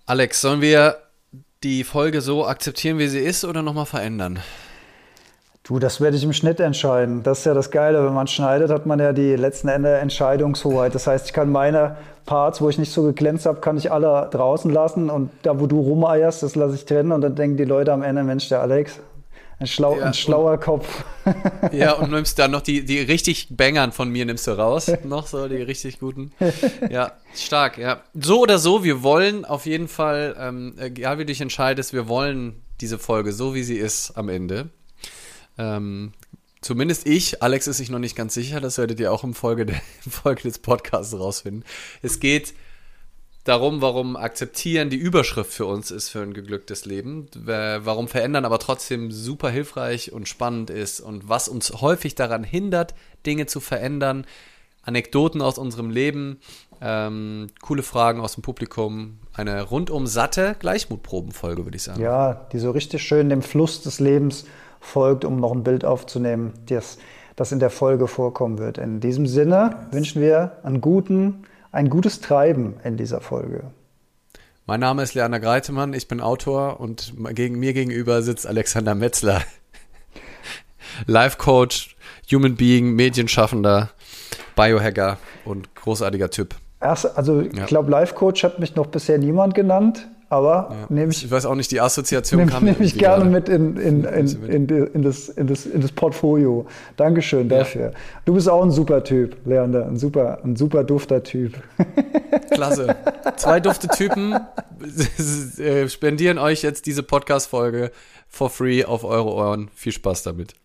Alex, sollen wir die Folge so akzeptieren, wie sie ist, oder nochmal verändern? Du, das werde ich im Schnitt entscheiden. Das ist ja das Geile. Wenn man schneidet, hat man ja die letzten Endes Entscheidungshoheit. Das heißt, ich kann meine Parts, wo ich nicht so geglänzt habe, kann ich alle draußen lassen. Und da, wo du rumeierst, das lasse ich drin. Und dann denken die Leute am Ende, Mensch, der Alex, ein schlauer Kopf. Ja, und nimmst dann noch die richtig Bangern von mir nimmst du raus. Noch so, die richtig guten. Ja, stark, ja. So oder so, wir wollen auf jeden Fall, egal wie du dich entscheidest, wir wollen diese Folge so, wie sie ist am Ende. Zumindest ich, Alex ist sich noch nicht ganz sicher, das werdet ihr auch im Folge des Podcasts rausfinden. Es geht darum, warum akzeptieren die Überschrift für uns ist für ein geglücktes Leben, warum verändern aber trotzdem super hilfreich und spannend ist und was uns häufig daran hindert, Dinge zu verändern, Anekdoten aus unserem Leben, coole Fragen aus dem Publikum, eine rundum satte Gleichmutprobenfolge, würde ich sagen. Ja, die so richtig schön dem Fluss des Lebens folgt, um noch ein Bild aufzunehmen, das in der Folge vorkommen wird. In diesem Sinne wünschen wir ein gutes Treiben in dieser Folge. Mein Name ist Leander Greitemann, ich bin Autor und mir gegenüber sitzt Alexander Metzler, Life Coach, Human Being, Medienschaffender, Biohacker und großartiger Typ. Ich glaube, Life Coach hat mich noch bisher niemand genannt. Aber ich weiß auch nicht, die Assoziation kam nehme ich gerne mit in das Portfolio. Dankeschön dafür. Ja. Du bist auch ein super Typ, Leander, ein super dufter Typ. Klasse. 2 dufte Typen spendieren euch jetzt diese Podcast-Folge for free auf eure Ohren. Viel Spaß damit.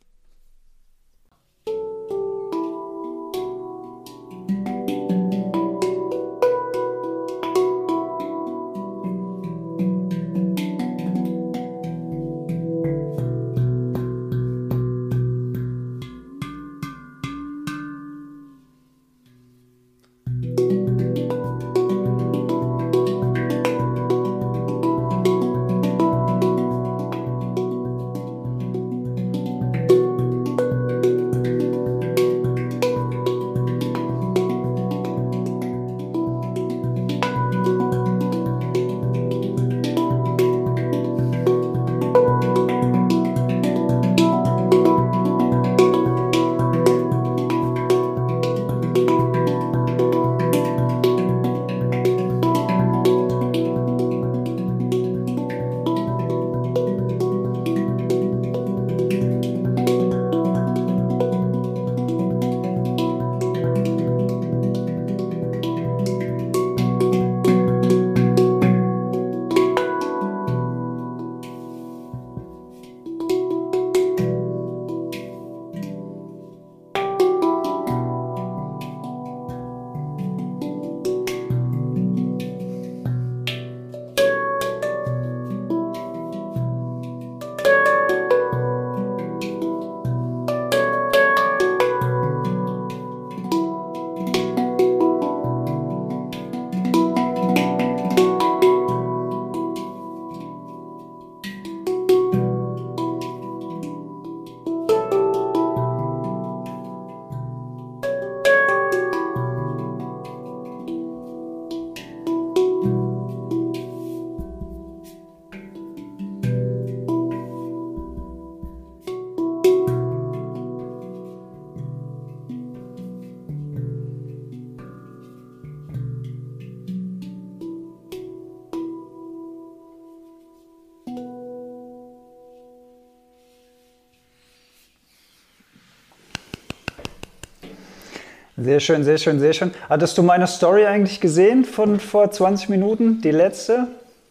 Sehr schön, sehr schön, sehr schön. Hattest du meine Story eigentlich gesehen von vor 20 Minuten, die letzte?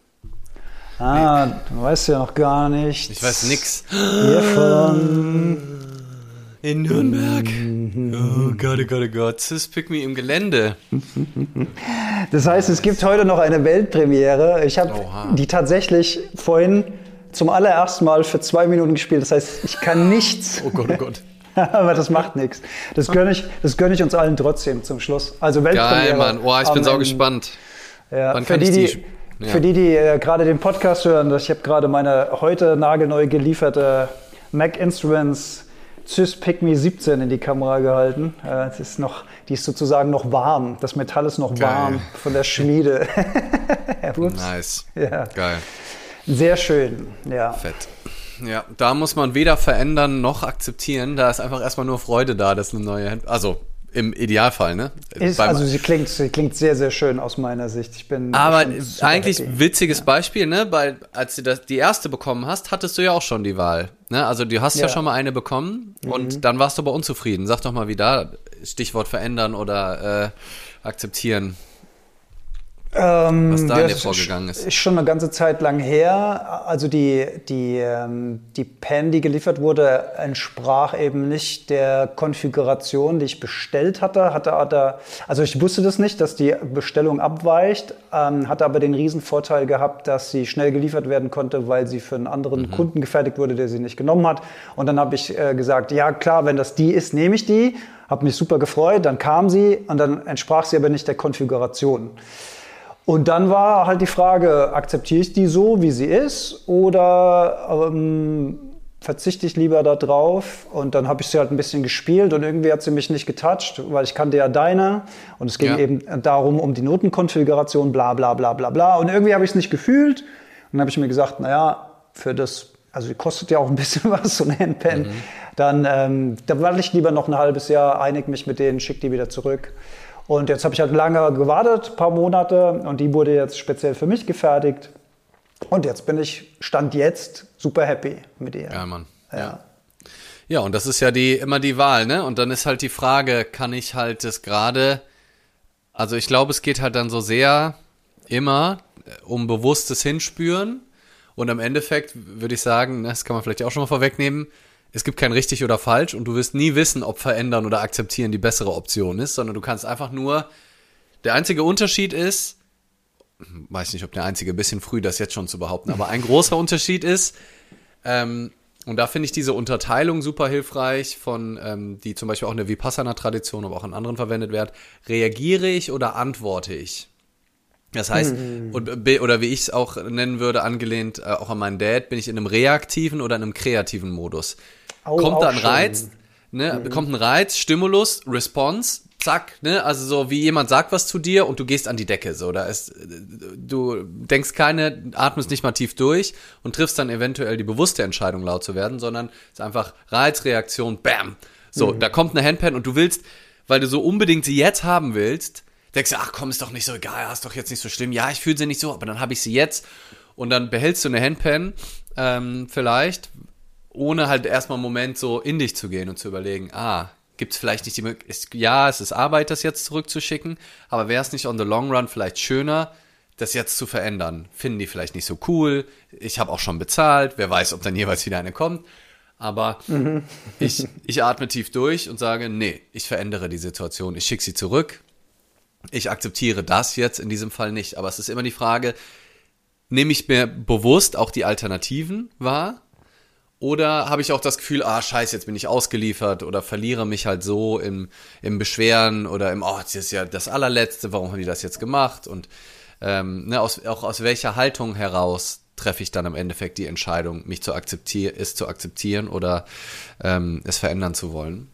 Du weißt ja noch gar nichts. Ich weiß nix. Hiervon. In Nürnberg. Oh Gott, oh Gott, oh Gott. Sis Pick Me im Gelände. Das heißt, es gibt heute noch eine Weltpremiere. Ich habe die tatsächlich vorhin zum allerersten Mal für 2 Minuten gespielt. Das heißt, ich kann nichts. Oh Gott, oh Gott. Aber das macht nichts. Das gönne ich uns allen trotzdem zum Schluss. Also Weltpremiere. Geil, Mann. Oh, ich bin sau gespannt. Ja, Wann für die gerade den Podcast hören, ich habe gerade meine heute nagelneu gelieferte Mac Instruments Cis-Pygmy 17 in die Kamera gehalten. Die ist sozusagen noch warm. Das Metall ist noch warm von der Schmiede. Nice. Ja. Geil. Sehr schön, ja. Fett. Ja, da muss man weder verändern noch akzeptieren. Da ist einfach erstmal nur Freude da, dass eine neue Hand, also im Idealfall, ne? Sie klingt sehr, sehr schön aus meiner Sicht. Aber eigentlich happy. Witziges Beispiel, ne? Als du die erste bekommen hast, hattest du ja auch schon die Wahl. Ne? Also du hast ja schon mal eine bekommen und dann warst du aber unzufrieden. Sag doch mal, wie da Stichwort verändern oder akzeptieren. Was da in dir vorgegangen ist. Ist schon eine ganze Zeit lang her. Also die Pen, die geliefert wurde, entsprach eben nicht der Konfiguration, die ich bestellt hatte. Also ich wusste das nicht, dass die Bestellung abweicht, hatte aber den Riesenvorteil gehabt, dass sie schnell geliefert werden konnte, weil sie für einen anderen Kunden gefertigt wurde, der sie nicht genommen hat. Und dann habe ich gesagt, ja klar, wenn das die ist, nehme ich die. Habe mich super gefreut, dann kam sie und dann entsprach sie aber nicht der Konfiguration. Und dann war halt die Frage, akzeptiere ich die so, wie sie ist, oder verzichte ich lieber da drauf? Und dann habe ich sie halt ein bisschen gespielt und irgendwie hat sie mich nicht getoucht, weil ich kannte ja deine und es ging eben darum, um die Notenkonfiguration, bla bla bla bla bla. Und irgendwie habe ich es nicht gefühlt und dann habe ich mir gesagt, naja, für das, also die kostet ja auch ein bisschen was, so eine Handpen, dann da warte ich lieber noch ein halbes Jahr, einig mich mit denen, schick die wieder zurück. Und jetzt habe ich halt lange gewartet, ein paar Monate, und die wurde jetzt speziell für mich gefertigt. Und jetzt bin ich, Stand jetzt, super happy mit ihr. Ja, Mann. Ja, und das ist ja immer die Wahl, ne? Und dann ist halt die Frage, kann ich halt das gerade, also ich glaube, es geht halt dann so sehr immer um bewusstes Hinspüren. Und im Endeffekt würde ich sagen, das kann man vielleicht auch schon mal vorwegnehmen, es gibt kein richtig oder falsch und du wirst nie wissen, ob verändern oder akzeptieren die bessere Option ist, sondern du kannst einfach nur, der einzige Unterschied ist, weiß nicht, ob der einzige, ein bisschen früh das jetzt schon zu behaupten, aber ein großer Unterschied ist, und da finde ich diese Unterteilung super hilfreich, die zum Beispiel auch in der Vipassana-Tradition, aber auch in anderen verwendet wird, reagiere ich oder antworte ich? Das heißt, oder wie ich es auch nennen würde, angelehnt auch an meinen Dad, bin ich in einem reaktiven oder in einem kreativen Modus. Kommt da ein Reiz, ne? Kommt ein Reiz, Stimulus, Response, zack, ne? Also so wie jemand sagt was zu dir und du gehst an die Decke, so, du denkst atmest nicht mal tief durch und triffst dann eventuell die bewusste Entscheidung, laut zu werden, sondern es ist einfach Reiz, Reaktion, bam. So, da kommt eine Handpan und du willst, weil du so unbedingt sie jetzt haben willst, denkst du, ach komm, ist doch nicht so egal, ist doch jetzt nicht so schlimm. Ja, ich fühle sie nicht so, aber dann habe ich sie jetzt. Und dann behältst du eine Handpan vielleicht, ohne halt erstmal einen Moment so in dich zu gehen und zu überlegen, gibt es vielleicht nicht die Möglichkeit, ja, es ist Arbeit, das jetzt zurückzuschicken, aber wäre es nicht on the long run vielleicht schöner, das jetzt zu verändern? Finden die vielleicht nicht so cool, ich habe auch schon bezahlt, wer weiß, ob dann jeweils wieder eine kommt. Aber ich atme tief durch und sage, nee, ich verändere die Situation, ich schicke sie zurück. Ich akzeptiere das jetzt in diesem Fall nicht. Aber es ist immer die Frage, nehme ich mir bewusst auch die Alternativen wahr? Oder habe ich auch das Gefühl, scheiße, jetzt bin ich ausgeliefert oder verliere mich halt so im Beschweren oder das ist ja das Allerletzte, warum haben die das jetzt gemacht? Und aus welcher Haltung heraus treffe ich dann im Endeffekt die Entscheidung, mich zu akzeptieren oder es verändern zu wollen?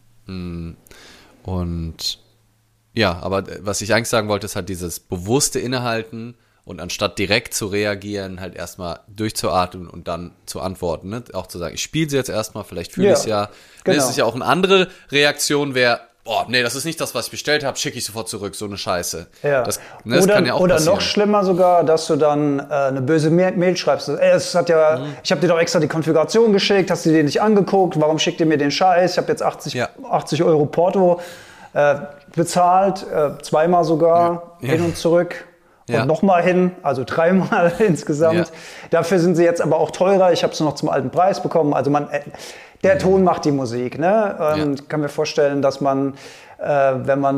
Und ja, aber was ich eigentlich sagen wollte, ist halt dieses bewusste Innehalten und anstatt direkt zu reagieren, halt erstmal durchzuatmen und dann zu antworten. Ne? Auch zu sagen, ich spiele sie jetzt erstmal, vielleicht fühle ich es ja. Genau. Das ist ja auch eine andere Reaktion, nee, das ist nicht das, was ich bestellt habe, schicke ich sofort zurück, so eine Scheiße. Ja. Das kann ja auch oder passieren. Noch schlimmer sogar, dass du dann eine böse Mail schreibst. Ich habe dir doch extra die Konfiguration geschickt, hast du dir nicht angeguckt, warum schickt ihr mir den Scheiß? Ich habe jetzt 80 Euro Porto bezahlt, zweimal sogar, hin und zurück und nochmal hin, also 3-mal insgesamt. Ja. Dafür sind sie jetzt aber auch teurer. Ich habe sie noch zum alten Preis bekommen. Also der Ton macht die Musik. Ne? Ich kann mir vorstellen, dass man, wenn man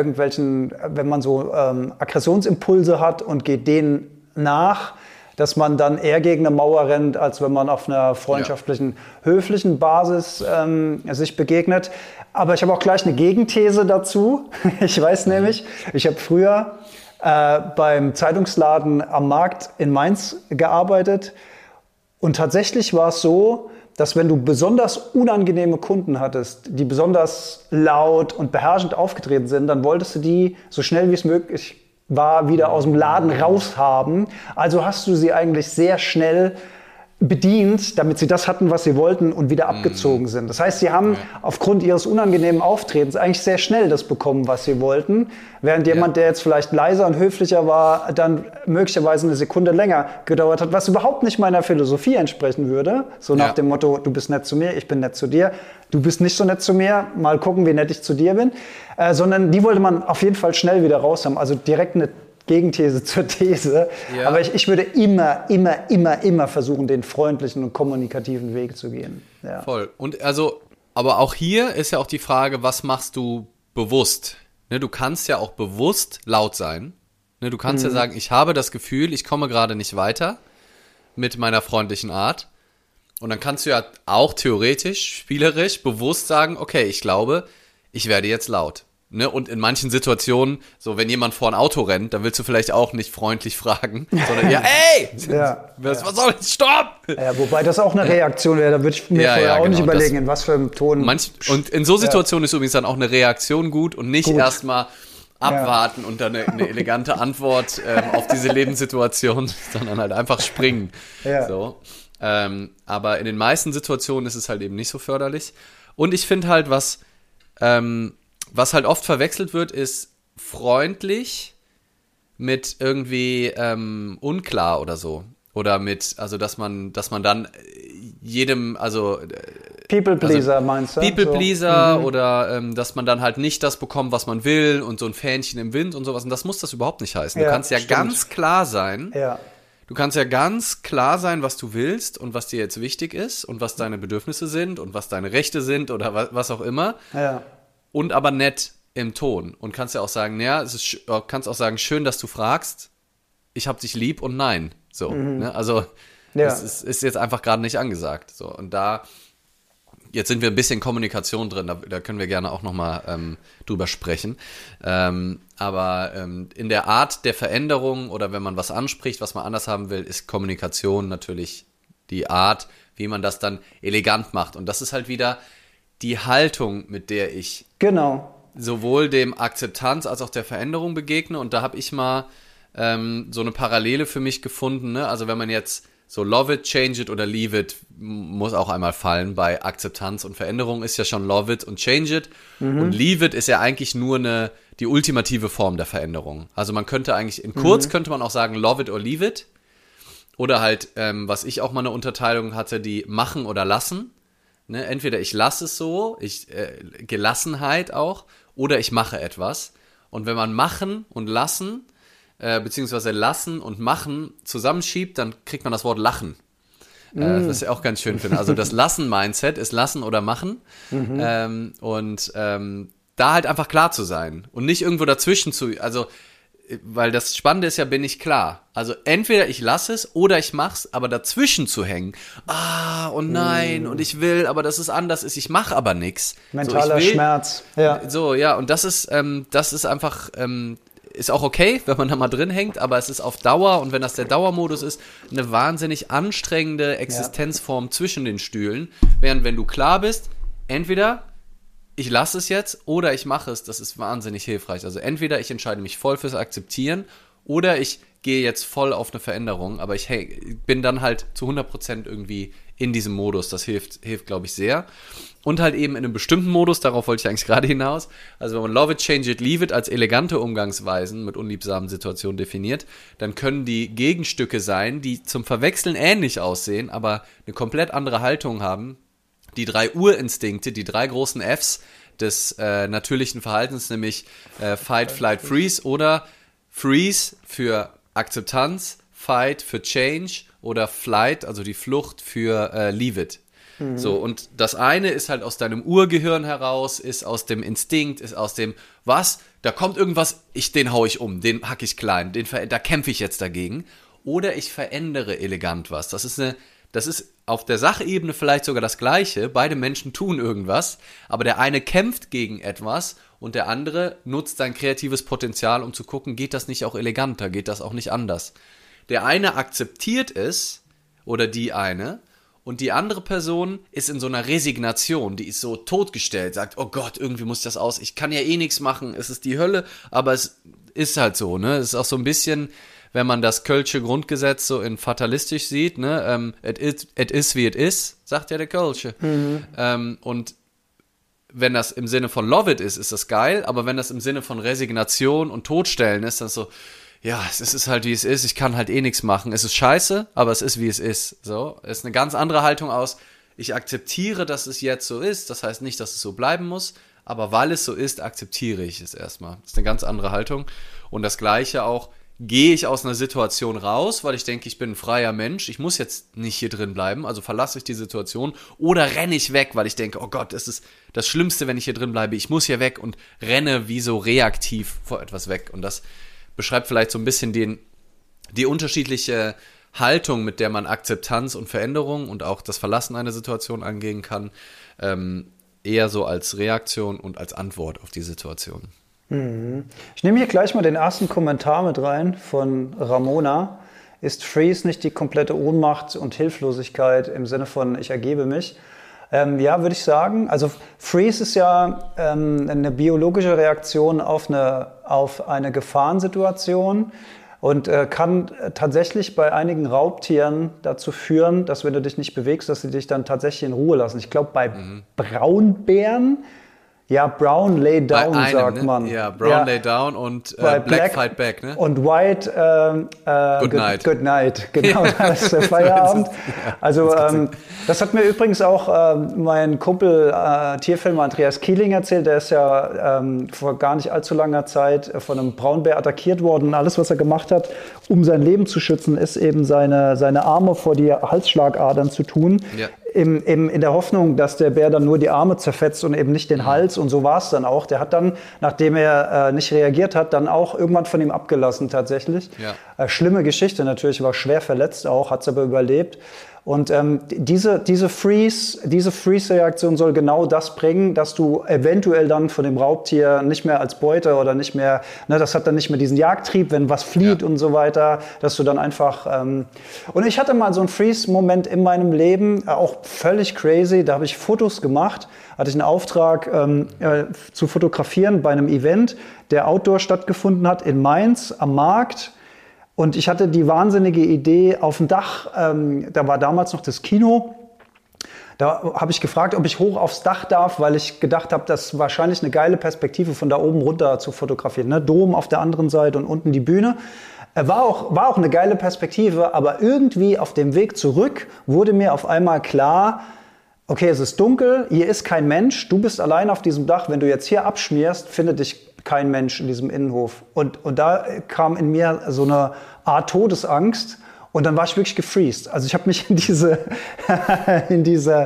so Aggressionsimpulse hat und geht denen nach, dass man dann eher gegen eine Mauer rennt, als wenn man auf einer freundschaftlichen, höflichen Basis sich begegnet. Aber ich habe auch gleich eine Gegenthese dazu. Ich weiß nämlich, ich habe früher beim Zeitungsladen am Markt in Mainz gearbeitet und tatsächlich war es so, dass wenn du besonders unangenehme Kunden hattest, die besonders laut und beherrschend aufgetreten sind, dann wolltest du die so schnell wie es möglich war wieder aus dem Laden raushaben. Also hast du sie eigentlich sehr schnell bedient, damit sie das hatten, was sie wollten und wieder abgezogen sind. Das heißt, sie haben aufgrund ihres unangenehmen Auftretens eigentlich sehr schnell das bekommen, was sie wollten, während jemand, der jetzt vielleicht leiser und höflicher war, dann möglicherweise eine Sekunde länger gedauert hat, was überhaupt nicht meiner Philosophie entsprechen würde. So nach dem Motto, du bist nett zu mir, ich bin nett zu dir. Du bist nicht so nett zu mir, mal gucken, wie nett ich zu dir bin. Sondern die wollte man auf jeden Fall schnell wieder raus haben. Also direkt eine Gegenthese zur These. Ja. Aber ich würde immer versuchen, den freundlichen und kommunikativen Weg zu gehen. Ja. Voll. Und also, aber auch hier ist ja auch die Frage, was machst du bewusst? Ne, du kannst ja auch bewusst laut sein. Ne, du kannst ja sagen, ich habe das Gefühl, ich komme gerade nicht weiter mit meiner freundlichen Art. Und dann kannst du ja auch theoretisch, spielerisch, bewusst sagen, okay, ich glaube, ich werde jetzt laut. Ne? Und in manchen Situationen, so wenn jemand vor ein Auto rennt, dann willst du vielleicht auch nicht freundlich fragen, sondern ey! Was soll das? Stopp! Ja, wobei das auch eine Reaktion wäre, da würde ich mir vorher auch nicht überlegen, in was für einem Ton. Und in so Situationen ist übrigens dann auch eine Reaktion gut und nicht erstmal abwarten und dann eine elegante Antwort auf diese Lebenssituation, sondern halt einfach springen. Ja. So. Aber in den meisten Situationen ist es halt eben nicht so förderlich. Und ich finde halt, was halt oft verwechselt wird, ist freundlich mit irgendwie unklar oder so. Oder mit, also dass man dann jedem, also People-Pleaser meinst du? People-Pleaser oder dass man dann halt nicht das bekommt, was man will und so ein Fähnchen im Wind und sowas. Und das muss das überhaupt nicht heißen. Du kannst ja ganz klar sein. Ja. Du kannst ja ganz klar sein, was du willst und was dir jetzt wichtig ist und was deine Bedürfnisse sind und was deine Rechte sind oder was auch immer. Ja. Und aber nett im Ton. Und kannst ja auch sagen, kannst auch sagen, schön, dass du fragst, ich hab dich lieb und nein. So, ne? Also das ist jetzt einfach gerade nicht angesagt. So, und jetzt sind wir ein bisschen Kommunikation drin, da können wir gerne auch nochmal drüber sprechen. Aber in der Art der Veränderung oder wenn man was anspricht, was man anders haben will, ist Kommunikation natürlich die Art, wie man das dann elegant macht. Und das ist halt wieder die Haltung, mit der ich sowohl dem Akzeptanz als auch der Veränderung begegne. Und da habe ich mal so eine Parallele für mich gefunden. Ne? Also wenn man jetzt so love it, change it oder leave it muss auch einmal fallen. Bei Akzeptanz und Veränderung ist ja schon love it und change it. Und leave it ist ja eigentlich nur die ultimative Form der Veränderung. Also man könnte eigentlich, in kurz könnte man auch sagen love it or leave it. Oder halt, was ich auch mal eine Unterteilung hatte, die machen oder lassen. Ne? Entweder ich lasse es so, Gelassenheit auch, oder ich mache etwas. Und wenn man machen und lassen, beziehungsweise lassen und machen zusammenschiebt, dann kriegt man das Wort lachen. Was ich auch ganz schön finde. Also das Lassen-Mindset ist lassen oder machen. Da halt einfach klar zu sein und nicht irgendwo dazwischen weil das Spannende ist ja, bin ich klar. Also entweder ich lasse es oder ich mach's, aber dazwischen zu hängen. Und nein, und ich will, aber dass es anders ist, ich mache aber nichts. Mentaler Schmerz. Ja. So, ja, und das ist einfach, ist auch okay, wenn man da mal drin hängt, aber es ist auf Dauer, und wenn das der Dauermodus ist, eine wahnsinnig anstrengende Existenzform zwischen den Stühlen. Während wenn du klar bist, entweder ich lasse es jetzt oder ich mache es, das ist wahnsinnig hilfreich. Also entweder ich entscheide mich voll fürs Akzeptieren oder ich gehe jetzt voll auf eine Veränderung, aber ich bin dann halt zu 100% irgendwie in diesem Modus. Das hilft glaube ich, sehr. Und halt eben in einem bestimmten Modus, darauf wollte ich eigentlich gerade hinaus. Also wenn man love it, change it, leave it als elegante Umgangsweisen mit unliebsamen Situationen definiert, dann können die Gegenstücke sein, die zum Verwechseln ähnlich aussehen, aber eine komplett andere Haltung haben. Die 3 Urinstinkte, die 3 großen Fs des natürlichen Verhaltens, nämlich Fight, Flight, Freeze oder Freeze für Akzeptanz, Fight für Change oder Flight, also die Flucht für Leave it. So, und das eine ist halt aus deinem Urgehirn heraus, ist aus dem Instinkt, ist aus dem, da kommt irgendwas, den hau ich um, den hack ich klein, da kämpfe ich jetzt dagegen. Oder ich verändere elegant was. Das ist auf der Sachebene vielleicht sogar das Gleiche. Beide Menschen tun irgendwas, aber der eine kämpft gegen etwas und der andere nutzt sein kreatives Potenzial, um zu gucken, geht das nicht auch eleganter, geht das auch nicht anders. Der eine akzeptiert es oder die eine Und die andere Person ist in so einer Resignation, die ist so totgestellt, sagt, oh Gott, irgendwie muss das aus, ich kann ja eh nichts machen, es ist die Hölle, aber es ist halt so, ne? Es ist auch so ein bisschen, wenn man das Kölsche Grundgesetz so in fatalistisch sieht, ne? Et is wie it is, sagt ja der Kölsche. Und wenn das im Sinne von Love it ist das geil, aber wenn das im Sinne von Resignation und Todstellen ist, dann so, ja, es ist halt wie es ist, ich kann halt eh nichts machen. Es ist scheiße, aber es ist wie es ist. So, es ist eine ganz andere Haltung aus, ich akzeptiere, dass es jetzt so ist, das heißt nicht, dass es so bleiben muss, aber weil es so ist, akzeptiere ich es erstmal. Das ist eine ganz andere Haltung. Und das Gleiche auch, gehe ich aus einer Situation raus, weil ich denke, ich bin ein freier Mensch, ich muss jetzt nicht hier drin bleiben, also verlasse ich die Situation, oder renne ich weg, weil ich denke, oh Gott, es ist das Schlimmste, wenn ich hier drin bleibe, ich muss hier weg und renne wie so reaktiv vor etwas weg. Und das beschreibt vielleicht so ein bisschen die unterschiedliche Haltung, mit der man Akzeptanz und Veränderung und auch das Verlassen einer Situation angehen kann, eher so als Reaktion und als Antwort auf die Situation. Ich nehme hier gleich mal den ersten Kommentar mit rein von Ramona. Ist Freeze nicht die komplette Ohnmacht und Hilflosigkeit im Sinne von ich ergebe mich? Ja, würde ich sagen. Also Freeze ist ja eine biologische Reaktion auf eine Gefahrensituation und kann tatsächlich bei einigen Raubtieren dazu führen, dass wenn du dich nicht bewegst, dass sie dich dann tatsächlich in Ruhe lassen. Ich glaube, bei Braunbären, ja, Brown lay down, einem, sagt man. Ja, Brown lay down und Black fight back, ne? Und White good night. Genau, das ist der Feierabend. Also das hat mir übrigens auch mein Kumpel Tierfilmer Andreas Kieling erzählt. Der ist ja vor gar nicht allzu langer Zeit von einem Braunbär attackiert worden. Und alles, was er gemacht hat, um sein Leben zu schützen, ist eben seine Arme vor die Halsschlagadern zu tun. Ja. In der Hoffnung, dass der Bär dann nur die Arme zerfetzt und eben nicht den Hals. Und so war es dann auch. Der hat dann, nachdem er nicht reagiert hat, dann auch irgendwann von ihm abgelassen tatsächlich. Ja. Schlimme Geschichte natürlich, war schwer verletzt auch, hat es aber überlebt. Und diese Freeze-Reaktion soll genau das bringen, dass du eventuell dann von dem Raubtier nicht mehr als Beute oder nicht mehr, ne, das hat dann nicht mehr diesen Jagdtrieb, wenn was flieht und so weiter, dass du dann einfach und ich hatte mal so einen Freeze-Moment in meinem Leben, auch völlig crazy, da habe ich Fotos gemacht, hatte ich einen Auftrag zu fotografieren bei einem Event, der outdoor stattgefunden hat in Mainz am Markt. Und ich hatte die wahnsinnige Idee auf dem Dach, da war damals noch das Kino, da habe ich gefragt, ob ich hoch aufs Dach darf, weil ich gedacht habe, das ist wahrscheinlich eine geile Perspektive von da oben runter zu fotografieren. Ne? Dom auf der anderen Seite und unten die Bühne. War auch eine geile Perspektive, aber irgendwie auf dem Weg zurück wurde mir auf einmal klar, okay, es ist dunkel, hier ist kein Mensch, du bist allein auf diesem Dach, wenn du jetzt hier abschmierst, findet dich kein Mensch in diesem Innenhof. Und da kam in mir so eine Art Todesangst und dann war ich wirklich gefreezed. Also ich habe mich in diese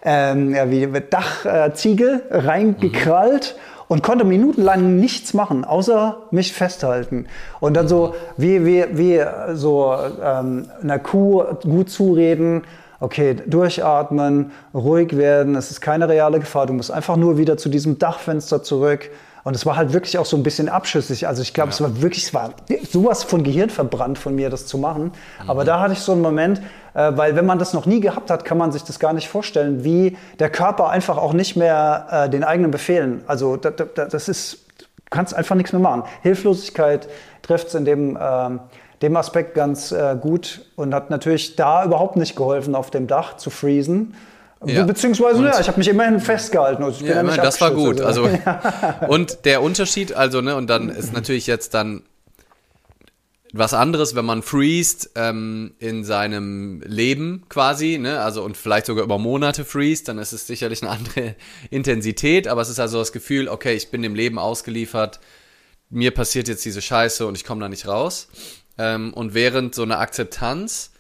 Dachziegel reingekrallt und konnte minutenlang nichts machen, außer mich festhalten. Und dann so wie so einer Kuh gut zureden, okay, durchatmen, ruhig werden, es ist keine reale Gefahr, du musst einfach nur wieder zu diesem Dachfenster zurück. Und es war halt wirklich auch so ein bisschen abschüssig. Also ich glaube, es war sowas von Gehirn verbrannt von mir, das zu machen. Aber da hatte ich so einen Moment, weil wenn man das noch nie gehabt hat, kann man sich das gar nicht vorstellen, wie der Körper einfach auch nicht mehr den eigenen Befehlen. Also das ist, du kannst einfach nichts mehr machen. Hilflosigkeit trifft es in dem Aspekt ganz gut und hat natürlich da überhaupt nicht geholfen, auf dem Dach zu freezen. Ja. Beziehungsweise, ja, ich habe mich immerhin festgehalten. Also ja, immerhin, das war gut. Also, und der Unterschied, also, ne, und dann ist natürlich jetzt dann was anderes, wenn man freest in seinem Leben quasi, ne, also und vielleicht sogar über Monate freest, dann ist es sicherlich eine andere Intensität, aber es ist also das Gefühl, okay, ich bin dem Leben ausgeliefert, mir passiert jetzt diese Scheiße und ich komme da nicht raus. Und während so eine Akzeptanz,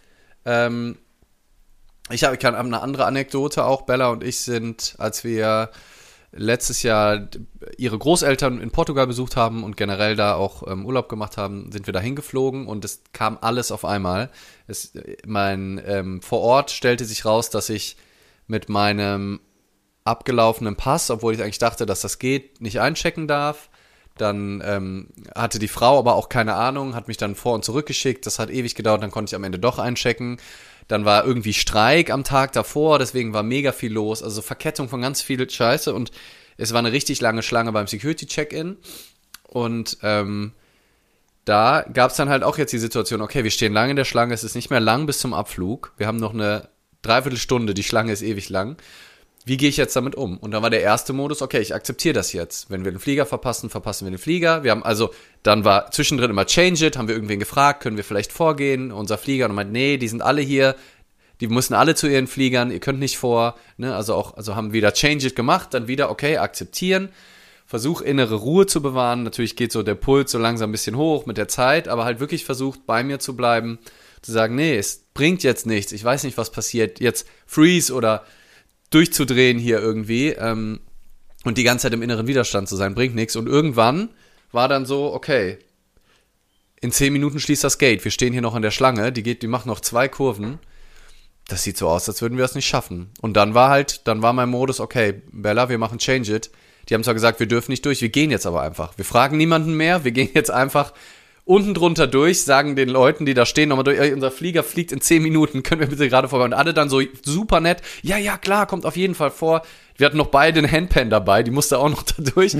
ich habe eine andere Anekdote auch. Bella und ich sind, als wir letztes Jahr ihre Großeltern in Portugal besucht haben und generell da auch Urlaub gemacht haben, sind wir da hingeflogen und es kam alles auf einmal. Vor Ort stellte sich raus, dass ich mit meinem abgelaufenen Pass, obwohl ich eigentlich dachte, dass das geht, nicht einchecken darf. Dann hatte die Frau aber auch keine Ahnung, hat mich dann vor und zurück geschickt. Das hat ewig gedauert, dann konnte ich am Ende doch einchecken. Dann war irgendwie Streik am Tag davor, deswegen war mega viel los. Also Verkettung von ganz viel Scheiße und es war eine richtig lange Schlange beim Security-Check-In. Und da gab es dann halt auch jetzt die Situation, okay, wir stehen lange in der Schlange, es ist nicht mehr lang bis zum Abflug. Wir haben noch eine Dreiviertelstunde, die Schlange ist ewig lang. Wie gehe ich jetzt damit um? Und dann war der erste Modus, okay, ich akzeptiere das jetzt. Wenn wir den Flieger verpassen, verpassen wir den Flieger. Wir haben also, dann war zwischendrin immer Change It, haben wir irgendwen gefragt, können wir vielleicht vorgehen? Unser Flieger und meint, nee, die sind alle hier, die müssen alle zu ihren Fliegern, ihr könnt nicht vor. Ne? Also haben wieder Change It gemacht, dann wieder, okay, akzeptieren. Versuch innere Ruhe zu bewahren. Natürlich geht so der Puls so langsam ein bisschen hoch mit der Zeit, aber halt wirklich versucht, bei mir zu bleiben, zu sagen, nee, es bringt jetzt nichts, ich weiß nicht, was passiert, jetzt freeze oder durchzudrehen hier irgendwie und die ganze Zeit im inneren Widerstand zu sein, bringt nichts. Und irgendwann war dann so, okay, in 10 Minuten schließt das Gate, wir stehen hier noch in der Schlange, die macht noch 2 Kurven. Das sieht so aus, als würden wir das nicht schaffen. Und dann war mein Modus, okay, Bella, wir machen Change It. Die haben zwar gesagt, wir dürfen nicht durch, wir gehen jetzt aber einfach. Wir fragen niemanden mehr, wir gehen jetzt einfach unten drunter durch, sagen den Leuten, die da stehen, nochmal durch, unser Flieger fliegt in 10 Minuten, können wir bitte gerade vorbei. Und alle dann so super nett, ja, klar, kommt auf jeden Fall vor. Wir hatten noch beide eine Handpan dabei, die musste auch noch da durch.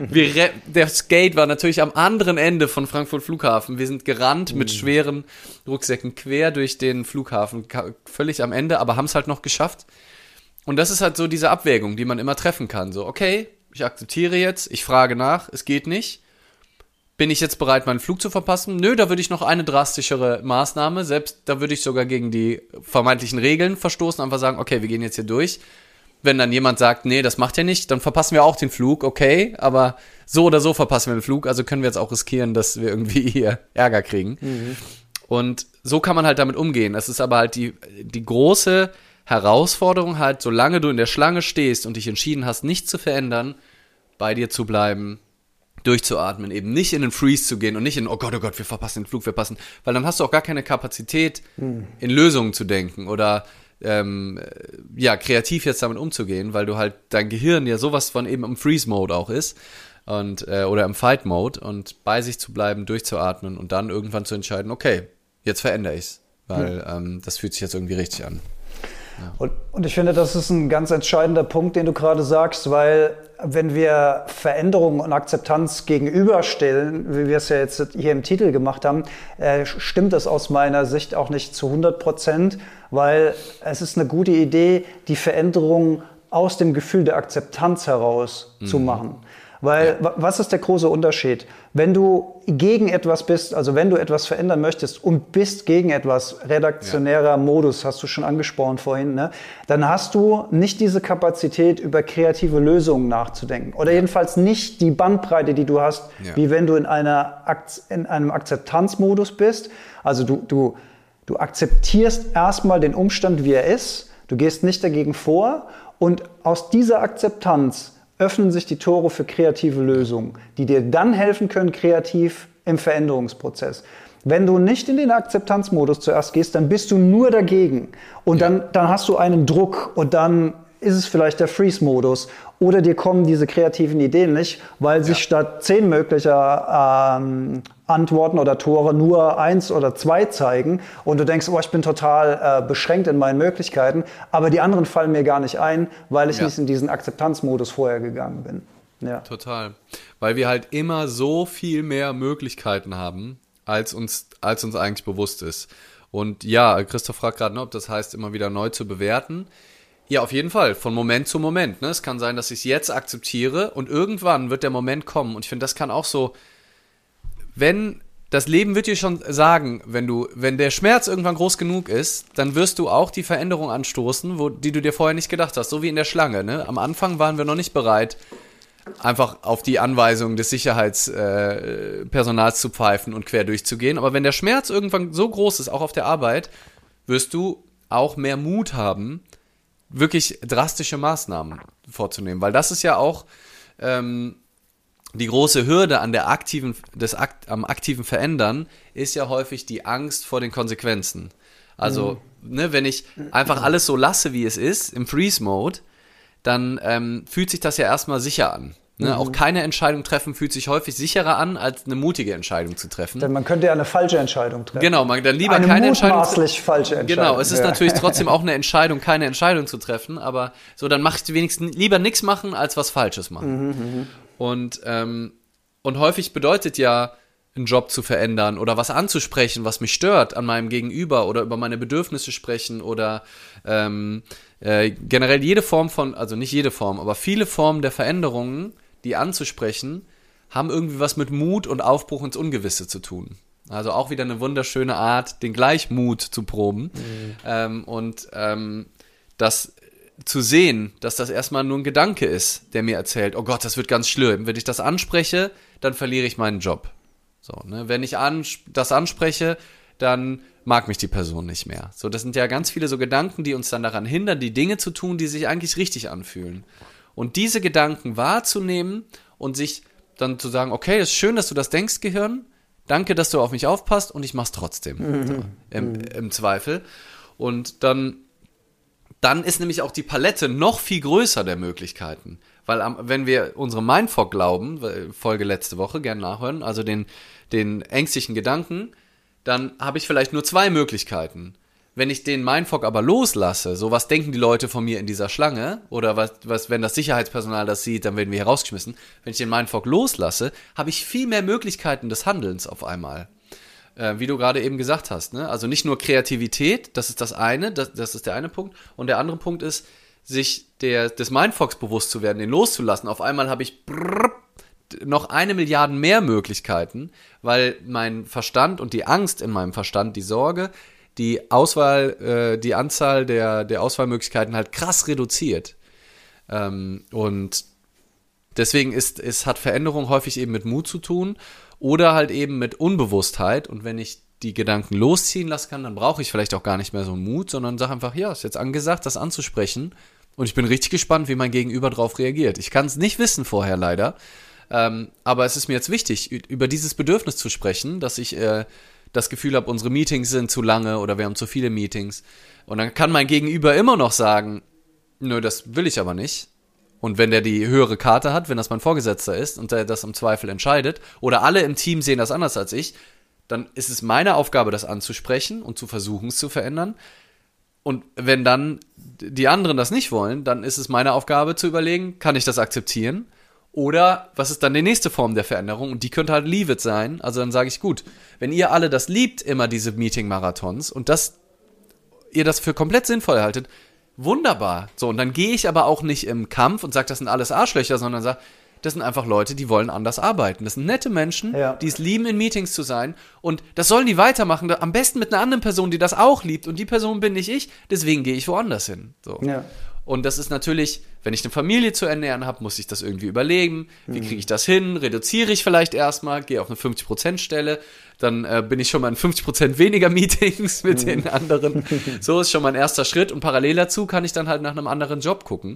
Der Skate war natürlich am anderen Ende von Frankfurt Flughafen. Wir sind gerannt mit schweren Rucksäcken quer durch den Flughafen, völlig am Ende, aber haben es halt noch geschafft. Und das ist halt so diese Abwägung, die man immer treffen kann. So, okay, ich akzeptiere jetzt, ich frage nach, es geht nicht. Bin ich jetzt bereit, meinen Flug zu verpassen? Nö, da würde ich noch eine drastischere Maßnahme, selbst da würde ich sogar gegen die vermeintlichen Regeln verstoßen, einfach sagen, okay, wir gehen jetzt hier durch. Wenn dann jemand sagt, nee, das macht er nicht, dann verpassen wir auch den Flug, okay, aber so oder so verpassen wir den Flug, also können wir jetzt auch riskieren, dass wir irgendwie hier Ärger kriegen. Mhm. Und so kann man halt damit umgehen. Das ist aber halt die große Herausforderung halt, solange du in der Schlange stehst und dich entschieden hast, nichts zu verändern, bei dir zu bleiben, durchzuatmen, eben nicht in den Freeze zu gehen und nicht in, oh Gott, wir verpassen den Flug, weil dann hast du auch gar keine Kapazität, in Lösungen zu denken oder kreativ jetzt damit umzugehen, weil du halt dein Gehirn ja sowas von eben im Freeze-Mode auch ist und oder im Fight-Mode und bei sich zu bleiben, durchzuatmen und dann irgendwann zu entscheiden, okay, jetzt verändere ich's, weil das fühlt sich jetzt irgendwie richtig an. Ja. Und ich finde, das ist ein ganz entscheidender Punkt, den du gerade sagst, weil wenn wir Veränderung und Akzeptanz gegenüberstellen, wie wir es ja jetzt hier im Titel gemacht haben, stimmt das aus meiner Sicht auch nicht zu 100%, weil es ist eine gute Idee, die Veränderung aus dem Gefühl der Akzeptanz heraus zu machen. Weil, was ist der große Unterschied? Wenn du gegen etwas bist, also wenn du etwas verändern möchtest und bist gegen etwas, redaktionärer Modus, hast du schon angesprochen vorhin, ne? Dann hast du nicht diese Kapazität, über kreative Lösungen nachzudenken. Oder jedenfalls nicht die Bandbreite, die du hast, wie wenn du in einem Akzeptanzmodus bist. Also du akzeptierst erstmal den Umstand, wie er ist, du gehst nicht dagegen vor und aus dieser Akzeptanz öffnen sich die Tore für kreative Lösungen, die dir dann helfen können, kreativ im Veränderungsprozess. Wenn du nicht in den Akzeptanzmodus zuerst gehst, dann bist du nur dagegen. Und dann hast du einen Druck und dann ist es vielleicht der Freeze-Modus. Oder dir kommen diese kreativen Ideen nicht, weil sich statt 10 möglicher Antworten oder Tore nur 1 oder 2 zeigen und du denkst, ich bin total beschränkt in meinen Möglichkeiten, aber die anderen fallen mir gar nicht ein, weil ich nicht in diesen Akzeptanzmodus vorher gegangen bin. Ja. Total. Weil wir halt immer so viel mehr Möglichkeiten haben, als uns eigentlich bewusst ist. Und ja, Christoph fragt gerade, ob das heißt, immer wieder neu zu bewerten. Ja, auf jeden Fall, von Moment zu Moment. Ne? Es kann sein, dass ich es jetzt akzeptiere und irgendwann wird der Moment kommen. Und ich finde, das kann auch so, wenn das Leben wird dir schon sagen, wenn der Schmerz irgendwann groß genug ist, dann wirst du auch die Veränderung anstoßen, die du dir vorher nicht gedacht hast. So wie in der Schlange. Ne? Am Anfang waren wir noch nicht bereit, einfach auf die Anweisung des Sicherheitspersonals zu pfeifen und quer durchzugehen. Aber wenn der Schmerz irgendwann so groß ist, auch auf der Arbeit, wirst du auch mehr Mut haben, wirklich drastische Maßnahmen vorzunehmen. Weil das ist ja auch die große Hürde am aktiven Verändern ist ja häufig die Angst vor den Konsequenzen. Also, wenn ich einfach alles so lasse, wie es ist, im Freeze-Mode, dann fühlt sich das ja erstmal sicher an. Ne? Auch keine Entscheidung treffen fühlt sich häufig sicherer an, als eine mutige Entscheidung zu treffen. Denn man könnte ja eine falsche Entscheidung treffen. Genau, man dann lieber eine keine Entscheidung. Mutmaßlich falsche Entscheidung. Genau, es ist natürlich trotzdem auch eine Entscheidung, keine Entscheidung zu treffen, aber so, dann mach ich wenigstens lieber nichts machen, als was Falsches machen. Und häufig bedeutet ja, einen Job zu verändern oder was anzusprechen, was mich stört an meinem Gegenüber oder über meine Bedürfnisse sprechen oder generell jede Form von, also nicht jede Form, aber viele Formen der Veränderungen, die anzusprechen, haben irgendwie was mit Mut und Aufbruch ins Ungewisse zu tun. Also auch wieder eine wunderschöne Art, den Gleichmut zu proben das zu sehen, dass das erstmal nur ein Gedanke ist, der mir erzählt, oh Gott, das wird ganz schlimm. Wenn ich das anspreche, dann verliere ich meinen Job. So, ne? Wenn ich das anspreche, dann mag mich die Person nicht mehr. So, das sind ja ganz viele so Gedanken, die uns dann daran hindern, die Dinge zu tun, die sich eigentlich richtig anfühlen. Und diese Gedanken wahrzunehmen und sich dann zu sagen, okay, es ist schön, dass du das denkst, Gehirn. Danke, dass du auf mich aufpasst und ich mach's trotzdem. So, im Zweifel. Und dann ist nämlich auch die Palette noch viel größer der Möglichkeiten. Weil wenn wir unserem Mindfuck glauben, Folge letzte Woche, gerne nachhören, also den ängstlichen Gedanken, dann habe ich vielleicht nur 2 Möglichkeiten. Wenn ich den Mindfuck aber loslasse, so was denken die Leute von mir in dieser Schlange, oder was wenn das Sicherheitspersonal das sieht, dann werden wir herausgeschmissen. Wenn ich den Mindfuck loslasse, habe ich viel mehr Möglichkeiten des Handelns auf einmal. Wie du gerade eben gesagt hast, ne? Also nicht nur Kreativität, das ist das eine, das ist der eine Punkt. Und der andere Punkt ist, sich des Mindfucks bewusst zu werden, den loszulassen. Auf einmal habe ich noch 1 Milliarde mehr Möglichkeiten, weil mein Verstand und die Angst in meinem Verstand, die Sorge, die Anzahl der Auswahlmöglichkeiten halt krass reduziert. Und deswegen hat Veränderung häufig eben mit Mut zu tun oder halt eben mit Unbewusstheit. Und wenn ich die Gedanken losziehen lassen kann, dann brauche ich vielleicht auch gar nicht mehr so einen Mut, sondern sage einfach, ja, ist jetzt angesagt, das anzusprechen. Und ich bin richtig gespannt, wie mein Gegenüber darauf reagiert. Ich kann es nicht wissen vorher leider, aber es ist mir jetzt wichtig, über dieses Bedürfnis zu sprechen, dass ich das Gefühl habe, unsere Meetings sind zu lange oder wir haben zu viele Meetings. Und dann kann mein Gegenüber immer noch sagen, nö, das will ich aber nicht. Und wenn der die höhere Karte hat, wenn das mein Vorgesetzter ist und der das im Zweifel entscheidet, oder alle im Team sehen das anders als ich, dann ist es meine Aufgabe, das anzusprechen und zu versuchen, es zu verändern. Und wenn dann die anderen das nicht wollen, dann ist es meine Aufgabe zu überlegen, kann ich das akzeptieren? Oder was ist dann die nächste Form der Veränderung? Und die könnte halt Leave It sein. Also dann sage ich, gut, wenn ihr alle das liebt, immer diese Meeting-Marathons und ihr das für komplett sinnvoll haltet, wunderbar. So, und dann gehe ich aber auch nicht im Kampf und sage, das sind alles Arschlöcher, sondern sage, das sind einfach Leute, die wollen anders arbeiten. Das sind nette Menschen, die es lieben, in Meetings zu sein. Und das sollen die weitermachen. Am besten mit einer anderen Person, die das auch liebt. Und die Person bin nicht ich. Deswegen gehe ich woanders hin. So. Ja. Und das ist natürlich, wenn ich eine Familie zu ernähren habe, muss ich das irgendwie überlegen. Wie kriege ich das hin? Reduziere ich vielleicht erstmal, gehe auf eine 50%-Stelle. Dann bin ich schon mal in 50% weniger Meetings mit den anderen. So ist schon mal ein erster Schritt. Und parallel dazu kann ich dann halt nach einem anderen Job gucken.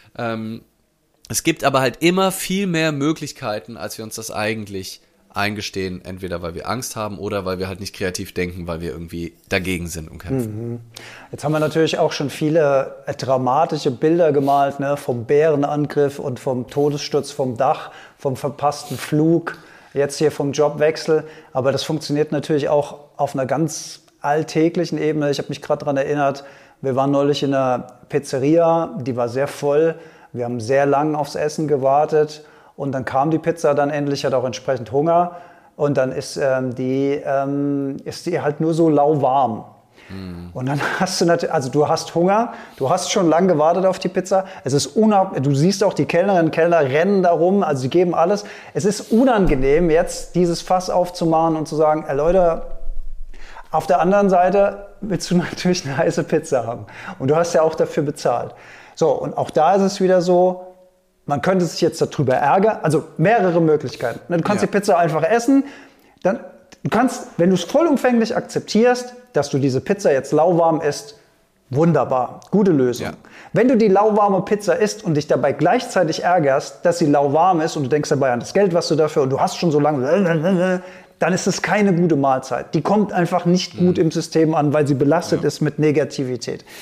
Es gibt aber halt immer viel mehr Möglichkeiten, als wir uns das eigentlich eingestehen, entweder weil wir Angst haben oder weil wir halt nicht kreativ denken, weil wir irgendwie dagegen sind und kämpfen. Jetzt haben wir natürlich auch schon viele dramatische Bilder gemalt, ne, vom Bärenangriff und vom Todessturz vom Dach, vom verpassten Flug, jetzt hier vom Jobwechsel. Aber das funktioniert natürlich auch auf einer ganz alltäglichen Ebene. Ich habe mich gerade daran erinnert, wir waren neulich in einer Pizzeria, die war sehr voll. Wir haben sehr lange aufs Essen gewartet und dann kam die Pizza dann endlich, hat auch entsprechend Hunger und dann ist die halt nur so lauwarm. Und dann hast du natürlich, also du hast Hunger, du hast schon lange gewartet auf die Pizza, es ist du siehst auch die Kellnerinnen und Kellner rennen da rum, also sie geben alles. Es ist unangenehm, jetzt dieses Fass aufzumachen und zu sagen, Leute, auf der anderen Seite willst du natürlich eine heiße Pizza haben und du hast ja auch dafür bezahlt. So, und auch da ist es wieder so, man könnte sich jetzt darüber ärgern, also mehrere Möglichkeiten. Du kannst die Pizza einfach essen, dann du kannst, wenn du es vollumfänglich akzeptierst, dass du diese Pizza jetzt lauwarm isst, wunderbar, gute Lösung. Ja. Wenn du die lauwarme Pizza isst und dich dabei gleichzeitig ärgerst, dass sie lauwarm ist und du denkst dabei an das Geld, was du dafür und du hast schon so lange, dann ist es keine gute Mahlzeit. Die kommt einfach nicht gut im System an, weil sie belastet ist mit Negativität.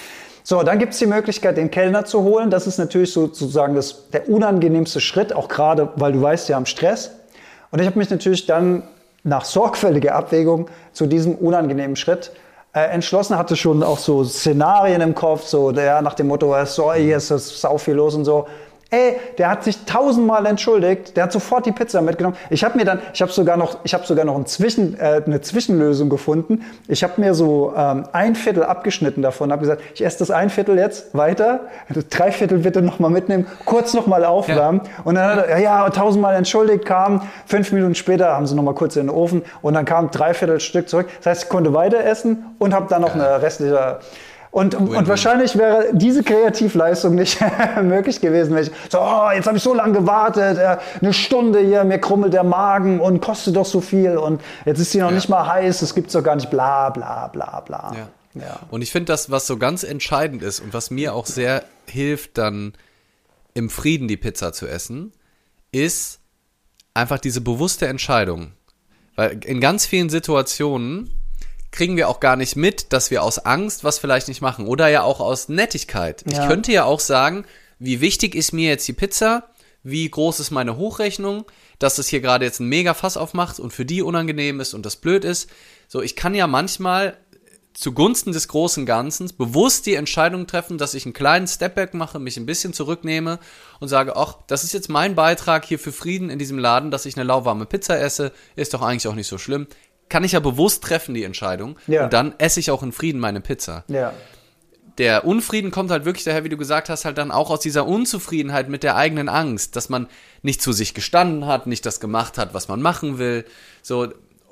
So, dann gibt es die Möglichkeit, den Kellner zu holen. Das ist natürlich sozusagen der unangenehmste Schritt, auch gerade, weil du weißt, wir haben Stress. Und ich habe mich natürlich dann nach sorgfältiger Abwägung zu diesem unangenehmen Schritt entschlossen, hatte schon auch so Szenarien im Kopf, so nach dem Motto, so, hier ist das sau viel los und so. Ey, der hat sich 1000-mal entschuldigt, der hat sofort die Pizza mitgenommen. Ich habe sogar noch eine Zwischenlösung gefunden. Ich habe mir so ein Viertel abgeschnitten davon, habe gesagt, ich esse das ein Viertel jetzt weiter, 3/4 bitte nochmal mitnehmen, kurz nochmal aufwärmen. Ja. Und dann hat er, 1000-mal entschuldigt, kam 5 Minuten später, haben sie nochmal kurz in den Ofen und dann kam 3/4 Stück zurück. Das heißt, ich konnte weiter essen und habe dann noch eine restliche... Und wahrscheinlich wäre diese Kreativleistung nicht möglich gewesen, wenn ich so, jetzt habe ich so lange gewartet, eine Stunde hier, mir krummelt der Magen und kostet doch so viel und jetzt ist sie noch nicht mal heiß, das gibt's doch gar nicht, bla bla bla bla. Ja. Ja. Und ich finde das, was so ganz entscheidend ist und was mir auch sehr hilft, dann im Frieden die Pizza zu essen, ist einfach diese bewusste Entscheidung. Weil in ganz vielen Situationen kriegen wir auch gar nicht mit, dass wir aus Angst was vielleicht nicht machen oder ja auch aus Nettigkeit. Ja. Ich könnte ja auch sagen, wie wichtig ist mir jetzt die Pizza, wie groß ist meine Hochrechnung, dass das hier gerade jetzt ein mega Fass aufmacht und für die unangenehm ist und das blöd ist. So, ich kann ja manchmal zugunsten des großen Ganzen bewusst die Entscheidung treffen, dass ich einen kleinen Stepback mache, mich ein bisschen zurücknehme und sage, ach, das ist jetzt mein Beitrag hier für Frieden in diesem Laden, dass ich eine lauwarme Pizza esse, ist doch eigentlich auch nicht so schlimm. Kann ich ja bewusst treffen, die Entscheidung. Ja. Und dann esse ich auch in Frieden meine Pizza. Ja. Der Unfrieden kommt halt wirklich daher, wie du gesagt hast, halt dann auch aus dieser Unzufriedenheit mit der eigenen Angst, dass man nicht zu sich gestanden hat, nicht das gemacht hat, was man machen will. So,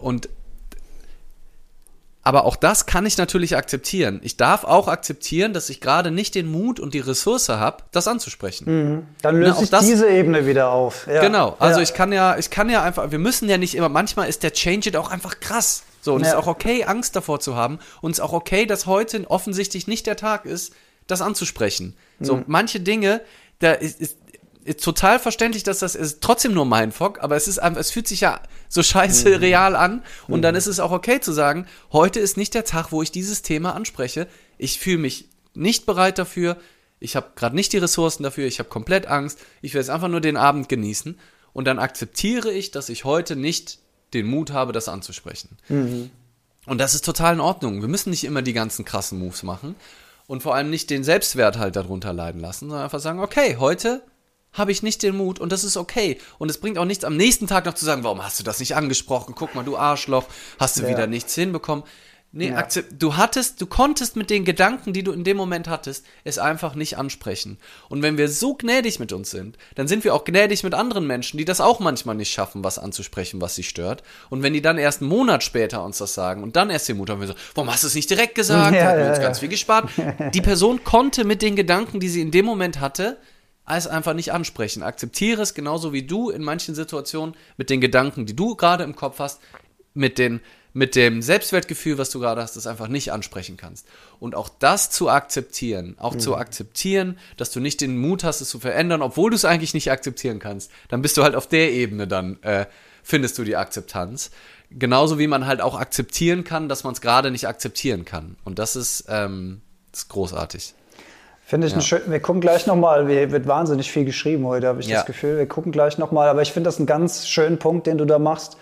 aber auch das kann ich natürlich akzeptieren. Ich darf auch akzeptieren, dass ich gerade nicht den Mut und die Ressource habe, das anzusprechen. Mhm. Dann löse ich diese Ebene wieder auf. Ja. Genau, also ich kann ja einfach, wir müssen ja nicht immer, manchmal ist der Change it auch einfach krass. So, und es ist auch okay, Angst davor zu haben. Und es ist auch okay, dass heute offensichtlich nicht der Tag ist, das anzusprechen. So, manche Dinge, da ist total verständlich, dass das ist trotzdem nur Mindfuck, aber es fühlt sich ja so scheiße real an und dann ist es auch okay zu sagen, heute ist nicht der Tag, wo ich dieses Thema anspreche. Ich fühle mich nicht bereit dafür, ich habe gerade nicht die Ressourcen dafür, ich habe komplett Angst, ich will jetzt einfach nur den Abend genießen und dann akzeptiere ich, dass ich heute nicht den Mut habe, das anzusprechen. Und das ist total in Ordnung. Wir müssen nicht immer die ganzen krassen Moves machen und vor allem nicht den Selbstwert halt darunter leiden lassen, sondern einfach sagen, okay, heute habe ich nicht den Mut und das ist okay. Und es bringt auch nichts, am nächsten Tag noch zu sagen, warum hast du das nicht angesprochen? Guck mal, du Arschloch, hast du wieder nichts hinbekommen. Nee, du konntest mit den Gedanken, die du in dem Moment hattest, es einfach nicht ansprechen. Und wenn wir so gnädig mit uns sind, dann sind wir auch gnädig mit anderen Menschen, die das auch manchmal nicht schaffen, was anzusprechen, was sie stört. Und wenn die dann erst einen Monat später uns das sagen und dann erst den Mut haben, wir so, warum hast du es nicht direkt gesagt? Da haben wir uns ganz viel gespart. Die Person konnte mit den Gedanken, die sie in dem Moment hatte, alles einfach nicht ansprechen. Akzeptiere es genauso wie du in manchen Situationen mit den Gedanken, die du gerade im Kopf hast, mit dem Selbstwertgefühl, was du gerade hast, das einfach nicht ansprechen kannst. Und auch das zu akzeptieren, dass du nicht den Mut hast, es zu verändern, obwohl du es eigentlich nicht akzeptieren kannst, dann bist du halt auf der Ebene, dann findest du die Akzeptanz. Genauso wie man halt auch akzeptieren kann, dass man es gerade nicht akzeptieren kann. Und das ist großartig. Finde ich schön. Wir gucken gleich nochmal, wird wahnsinnig viel geschrieben heute, habe ich das Gefühl. Wir gucken gleich nochmal, aber ich finde das einen ganz schönen Punkt, den du da machst.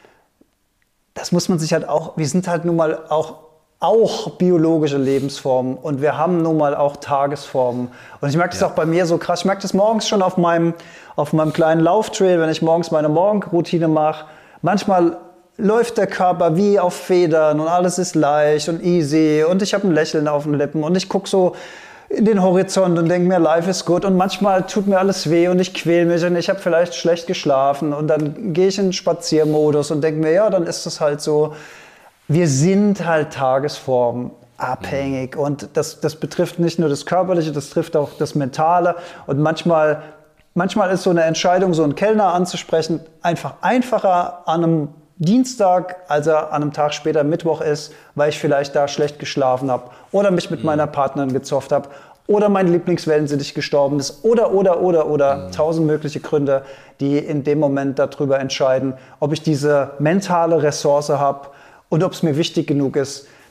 Das muss man sich halt auch, wir sind halt nun mal auch biologische Lebensformen und wir haben nun mal auch Tagesformen. Und ich merke das auch bei mir so krass. Ich merke das morgens schon auf meinem kleinen Lauftrail, wenn ich morgens meine Morgenroutine mache. Manchmal läuft der Körper wie auf Federn und alles ist leicht und easy und ich habe ein Lächeln auf den Lippen und ich gucke so in den Horizont und denke mir, life is good und manchmal tut mir alles weh und ich quäl mich und ich habe vielleicht schlecht geschlafen und dann gehe ich in den Spaziermodus und denke mir, ja, dann ist das halt so. Wir sind halt tagesformabhängig und das betrifft nicht nur das Körperliche, das trifft auch das Mentale und manchmal ist so eine Entscheidung, so einen Kellner anzusprechen, einfach einfacher an einem Dienstag, als er an einem Tag später Mittwoch ist, weil ich vielleicht da schlecht geschlafen habe oder mich mit meiner Partnerin gezofft habe oder mein Lieblingswellensittich gestorben ist oder 1000 mögliche Gründe, die in dem Moment darüber entscheiden, ob ich diese mentale Ressource habe und ob es mir wichtig genug ist,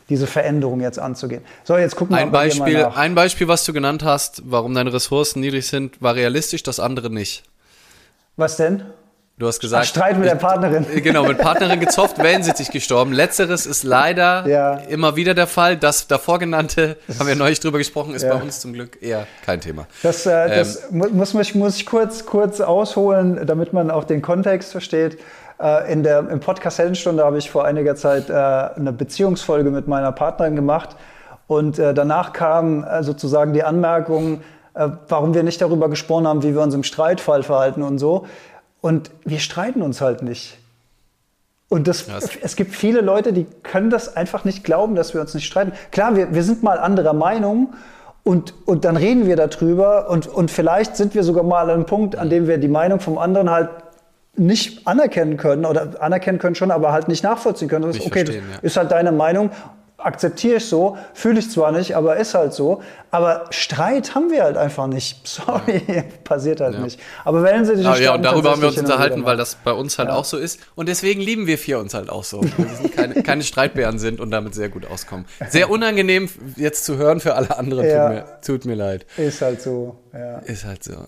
diese Veränderung jetzt anzugehen. So, jetzt gucken wir mal nach. Ein Beispiel, was du genannt hast, warum deine Ressourcen niedrig sind, war realistisch, das andere nicht. Was denn? Du hast gesagt... Streit mit der Partnerin. Genau, mit Partnerin gezofft, wellensittlich gestorben. Letzteres ist leider immer wieder der Fall. Das davor genannte, haben wir neulich drüber gesprochen, ist bei uns zum Glück eher kein Thema. Das muss ich kurz ausholen, damit man auch den Kontext versteht. Im Podcast Heldenstunde habe ich vor einiger Zeit eine Beziehungsfolge mit meiner Partnerin gemacht. Und danach kam sozusagen die Anmerkung, warum wir nicht darüber gesprochen haben, wie wir uns im Streitfall verhalten und so. Und wir streiten uns halt nicht. Und es gibt viele Leute, die können das einfach nicht glauben, dass wir uns nicht streiten. Klar, wir sind mal anderer Meinung und dann reden wir darüber und vielleicht sind wir sogar mal an einem Punkt, an dem wir die Meinung vom anderen halt nicht anerkennen können oder anerkennen können schon, aber halt nicht nachvollziehen können. Das ist, okay, das ist halt deine Meinung. Akzeptiere ich so, fühle ich zwar nicht, aber ist halt so. Aber Streit haben wir halt einfach nicht. Sorry, passiert halt nicht. Aber wenn sie sich und darüber haben wir uns unterhalten, weil das bei uns halt auch so ist. Und deswegen lieben wir vier uns halt auch so. Wir sind keine Streitbären sind und damit sehr gut auskommen. Sehr unangenehm jetzt zu hören für alle anderen, tut mir leid. Ist halt so, Ist halt so.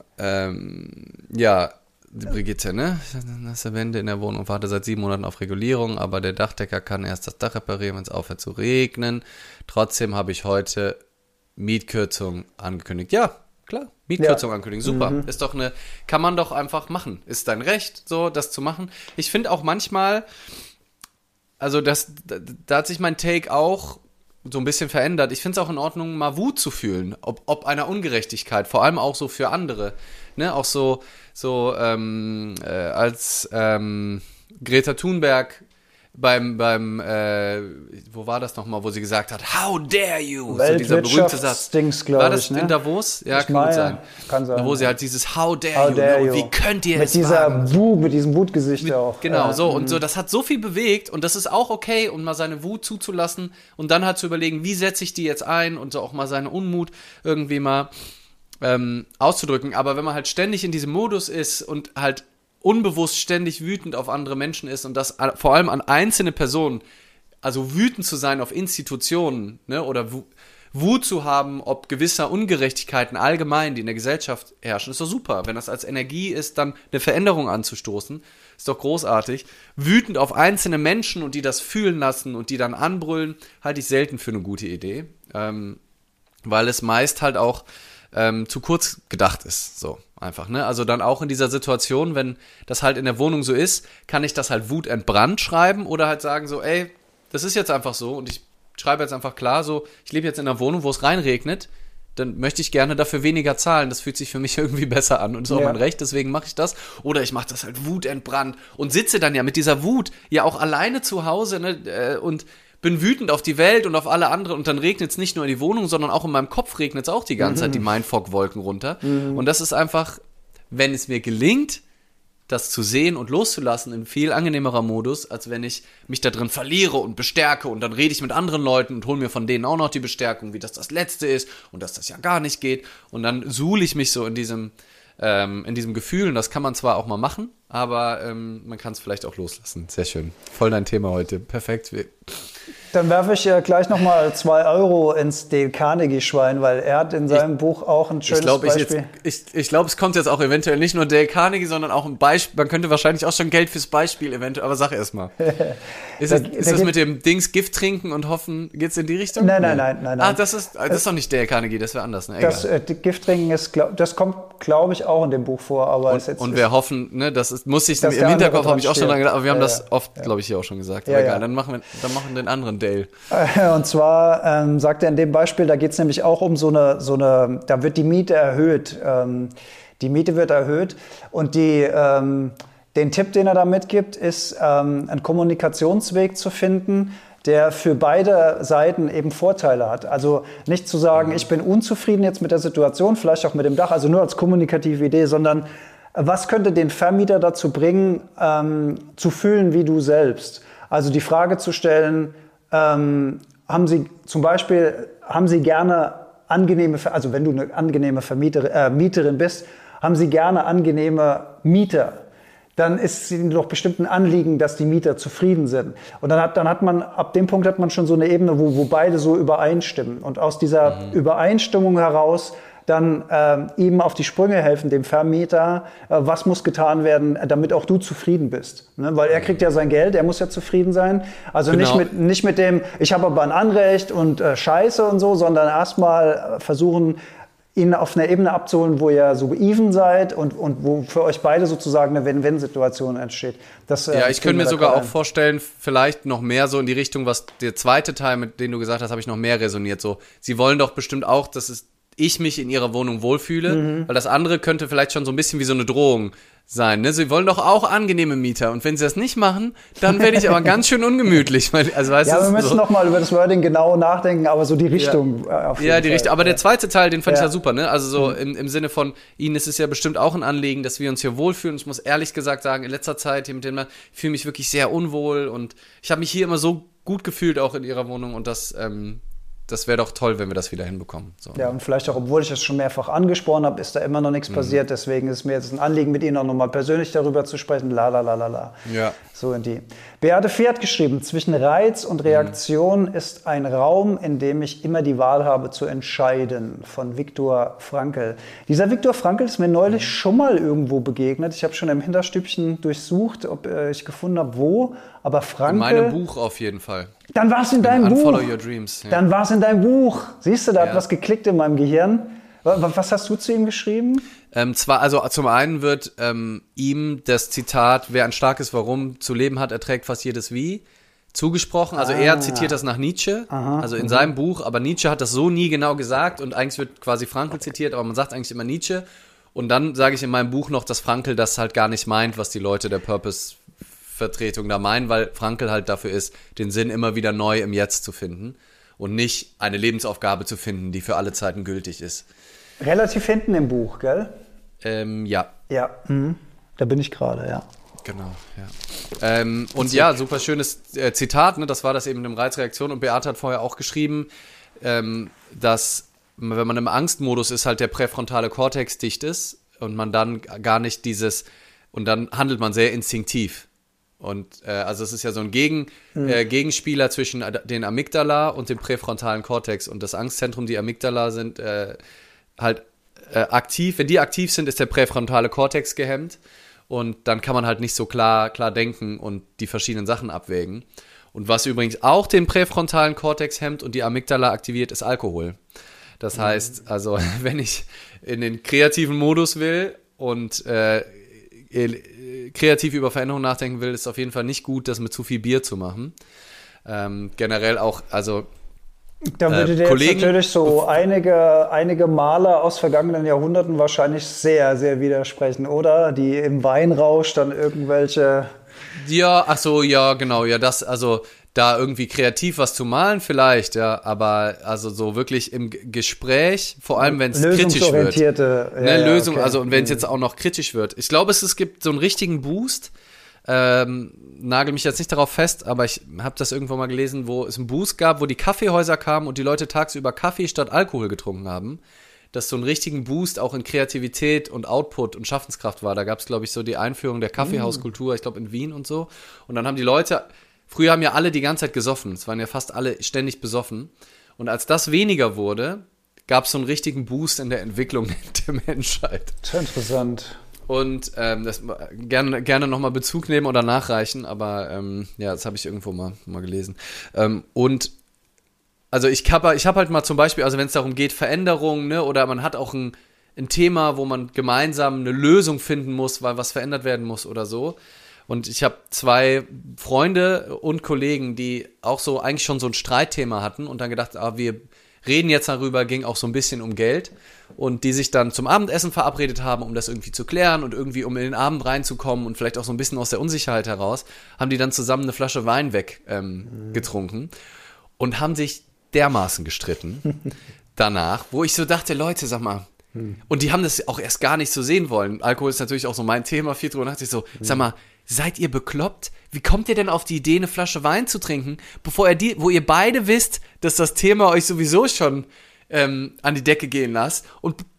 Die Brigitte, ne? Nasse Wände in der Wohnung, warte seit 7 Monaten auf Regulierung, aber der Dachdecker kann erst das Dach reparieren, wenn es aufhört zu regnen. Trotzdem habe ich heute Mietkürzung angekündigt. Ja, klar, Mietkürzung ankündigen, super. Ist doch kann man doch einfach machen. Ist dein Recht, so, das zu machen. Ich finde auch manchmal, also da hat sich mein Take auch so ein bisschen verändert. Ich finde es auch in Ordnung, mal Wut zu fühlen, ob einer Ungerechtigkeit, vor allem auch so für andere. Ne? Auch als Greta Thunberg beim wo war das nochmal, wo sie gesagt hat, how dare you? So dieser berühmte Satz. War das in Davos? Ja, kann gut sein. Kann sein. Wo sie halt dieses how dare you, wie könnt ihr es wagen? Mit diesem Wutgesicht auch. Genau, und so, das hat so viel bewegt und das ist auch okay, um mal seine Wut zuzulassen und dann halt zu überlegen, wie setze ich die jetzt ein und so auch mal seine Unmut irgendwie mal auszudrücken. Aber wenn man halt ständig in diesem Modus ist und halt unbewusst ständig wütend auf andere Menschen ist und das vor allem an einzelne Personen, also wütend zu sein auf Institutionen, ne, oder Wut zu haben, ob gewisser Ungerechtigkeiten allgemein, die in der Gesellschaft herrschen, ist doch super. Wenn das als Energie ist, dann eine Veränderung anzustoßen, ist doch großartig. Wütend auf einzelne Menschen und die das fühlen lassen und die dann anbrüllen, halte ich selten für eine gute Idee, weil es meist halt auch zu kurz gedacht ist, so einfach, ne? Also dann auch in dieser Situation, wenn das halt in der Wohnung so ist, kann ich das halt wutentbrannt schreiben oder halt sagen so, ey, das ist jetzt einfach so und ich schreibe jetzt einfach klar so, ich lebe jetzt in einer Wohnung, wo es reinregnet, dann möchte ich gerne dafür weniger zahlen, das fühlt sich für mich irgendwie besser an und ist auch mein Recht, deswegen mache ich das. Oder ich mache das halt wutentbrannt und sitze dann ja mit dieser Wut ja auch alleine zu Hause, ne, und bin wütend auf die Welt und auf alle anderen und dann regnet es nicht nur in die Wohnung, sondern auch in meinem Kopf regnet es auch die ganze Zeit die Mindfuck-Wolken runter. Und das ist einfach, wenn es mir gelingt, das zu sehen und loszulassen, ein viel angenehmerer Modus, als wenn ich mich da drin verliere und bestärke und dann rede ich mit anderen Leuten und hole mir von denen auch noch die Bestärkung, wie das Letzte ist und dass das ja gar nicht geht. Und dann suhle ich mich so in diesem Gefühl und das kann man zwar auch mal machen, aber man kann es vielleicht auch loslassen. Sehr schön. Voll dein Thema heute. Perfekt. Dann werfe ich gleich nochmal 2 Euro ins Dale Carnegie-Schwein, weil er hat in seinem Buch auch ein schönes Beispiel. Ich glaube, es kommt jetzt auch eventuell nicht nur Dale Carnegie, sondern auch ein Beispiel. Man könnte wahrscheinlich auch schon Geld fürs Beispiel eventuell, aber sag erst mal. Ist das mit dem Dings Gift trinken und hoffen, geht's in die Richtung? Nein. Ah, das ist doch nicht Dale Carnegie, das wäre anders. Ne? Das Gift trinken das kommt, glaube ich, auch in dem Buch vor. Aber und wir hoffen, ne, muss ich im Hinterkopf, habe ich auch schon dran gedacht, aber wir haben das oft, glaube ich, hier auch schon gesagt. Aber egal, dann machen den anderen Dale. Und zwar sagt er in dem Beispiel, da geht es nämlich auch um so eine, da wird die Miete erhöht. Die Miete wird erhöht und den Tipp, den er da mitgibt, ist, einen Kommunikationsweg zu finden, der für beide Seiten eben Vorteile hat. Also nicht zu sagen, ich bin unzufrieden jetzt mit der Situation, vielleicht auch mit dem Dach, also nur als kommunikative Idee, sondern was könnte den Vermieter dazu bringen, zu fühlen wie du selbst? Also die Frage zu stellen, haben Sie gerne angenehme, also wenn du eine angenehme Mieterin bist, haben Sie gerne angenehme Mieter, dann ist es ihnen doch bestimmt ein Anliegen, dass die Mieter zufrieden sind. Und dann hat man, ab dem Punkt hat man schon so eine Ebene, wo beide so übereinstimmen. Und aus dieser Übereinstimmung heraus dann ihm auf die Sprünge helfen, dem Vermieter, was muss getan werden, damit auch du zufrieden bist. Ne? Weil er kriegt ja sein Geld, er muss ja zufrieden sein. Also Genau. nicht mit dem, ich habe aber ein Anrecht und Scheiße und so, sondern erstmal versuchen, ihn auf einer Ebene abzuholen, wo ihr so even seid und wo für euch beide sozusagen eine Win-Win-Situation entsteht. Ich könnte mir sogar auch vorstellen, vielleicht noch mehr so in die Richtung, was der zweite Teil, mit dem du gesagt hast, habe ich noch mehr resoniert. So, sie wollen doch bestimmt auch, dass ich mich in ihrer Wohnung wohlfühle, weil das andere könnte vielleicht schon so ein bisschen wie so eine Drohung sein. Ne? Sie wollen doch auch angenehme Mieter und wenn sie das nicht machen, dann werde ich aber ganz schön ungemütlich. Wir müssen noch mal über das Wording genau nachdenken, aber so die Richtung. Auf jeden Fall. Die Richtung. Aber der zweite Teil, den fand ich ja super. Ne? Also so im Sinne von, Ihnen ist es ja bestimmt auch ein Anliegen, dass wir uns hier wohlfühlen. Ich muss ehrlich gesagt sagen, in letzter Zeit hier mit dem, ich fühle mich wirklich sehr unwohl und ich habe mich hier immer so gut gefühlt, auch in Ihrer Wohnung und das wäre doch toll, wenn wir das wieder hinbekommen. So. Ja, und vielleicht auch, obwohl ich das schon mehrfach angesprochen habe, ist da immer noch nichts passiert. Deswegen ist mir jetzt ein Anliegen, mit Ihnen auch nochmal persönlich darüber zu sprechen. Ja. So in die. Beate Fee hat geschrieben, zwischen Reiz und Reaktion ist ein Raum, in dem ich immer die Wahl habe zu entscheiden. Von Viktor Frankl. Dieser Viktor Frankl ist mir neulich schon mal irgendwo begegnet. Ich habe schon im Hinterstübchen durchsucht, ob ich gefunden habe, wo. Aber Frankl... In meinem Buch auf jeden Fall. Dann war es in deinem Buch. Unfollow Your Dreams. Ja. Dann war es in deinem Buch. Siehst du, da hat was geklickt in meinem Gehirn. Was hast du zu ihm geschrieben? Zum einen wird ihm das Zitat, wer ein starkes Warum zu leben hat, erträgt fast jedes Wie, zugesprochen. Also er zitiert das nach Nietzsche, in seinem Buch, aber Nietzsche hat das so nie genau gesagt und eigentlich wird quasi Frankl zitiert, aber man sagt eigentlich immer Nietzsche. Und dann sage ich in meinem Buch noch, dass Frankl das halt gar nicht meint, was die Leute der Purpose-Vertretung da meinen, weil Frankl halt dafür ist, den Sinn immer wieder neu im Jetzt zu finden und nicht eine Lebensaufgabe zu finden, die für alle Zeiten gültig ist. Relativ hinten im Buch, gell? Ja. Ja, da bin ich gerade, ja. Genau, ja. Und ja, super schönes Zitat, ne? Das war das eben in Reizreaktion. Und Beate hat vorher auch geschrieben, dass, wenn man im Angstmodus ist, halt der präfrontale Kortex dicht ist und man dann gar nicht und dann handelt man sehr instinktiv. Und also es ist ja so ein Gegenspieler zwischen den Amygdala und dem präfrontalen Kortex. Und das Angstzentrum, die Amygdala sind halt aktiv. Wenn die aktiv sind, ist der präfrontale Kortex gehemmt. Und dann kann man halt nicht so klar denken und die verschiedenen Sachen abwägen. Und was übrigens auch den präfrontalen Kortex hemmt und die Amygdala aktiviert, ist Alkohol. Das heißt, also wenn ich in den kreativen Modus will und kreativ über Veränderungen nachdenken will, ist es auf jeden Fall nicht gut, das mit zu viel Bier zu machen. Generell auch, also da würde dir jetzt natürlich so einige Maler aus vergangenen Jahrhunderten wahrscheinlich sehr, sehr widersprechen, oder? Die im Weinrausch dann irgendwelche... Ja, ach so, ja, genau, ja, da irgendwie kreativ was zu malen vielleicht, ja, aber also so wirklich im Gespräch, vor allem wenn es kritisch wird. Lösung, okay. Also und wenn es jetzt auch noch kritisch wird. Ich glaube, es gibt so einen richtigen Boost, nagel mich jetzt nicht darauf fest, aber ich habe das irgendwo mal gelesen, wo es einen Boost gab, wo die Kaffeehäuser kamen und die Leute tagsüber Kaffee statt Alkohol getrunken haben, dass so einen richtigen Boost auch in Kreativität und Output und Schaffenskraft war. Da gab es, glaube ich, so die Einführung der Kaffeehauskultur, ich glaube in Wien und so. Und dann haben die Leute, früher haben ja alle die ganze Zeit gesoffen, es waren ja fast alle ständig besoffen. Und als das weniger wurde, gab es so einen richtigen Boost in der Entwicklung der Menschheit. Das ist interessant. Und das gerne nochmal Bezug nehmen oder nachreichen, aber ja, das habe ich irgendwo mal gelesen. Und also ich hab halt mal zum Beispiel, also wenn es darum geht, Veränderungen, ne, oder man hat auch ein Thema, wo man gemeinsam eine Lösung finden muss, weil was verändert werden muss oder so. Und ich habe 2 Freunde und Kollegen, die auch so eigentlich schon so ein Streitthema hatten und dann gedacht, wir reden jetzt darüber, ging auch so ein bisschen um Geld und die sich dann zum Abendessen verabredet haben, um das irgendwie zu klären und irgendwie um in den Abend reinzukommen und vielleicht auch so ein bisschen aus der Unsicherheit heraus, haben die dann zusammen eine Flasche Wein getrunken und haben sich dermaßen gestritten danach, wo ich so dachte, Leute, sag mal, und die haben das auch erst gar nicht so sehen wollen. Alkohol ist natürlich auch so mein Thema, 4 Uhr dachte ich so, sag mal, seid ihr bekloppt? Wie kommt ihr denn auf die Idee, eine Flasche Wein zu trinken, wo ihr beide wisst, dass das Thema euch sowieso schon an die Decke gehen lasst? Und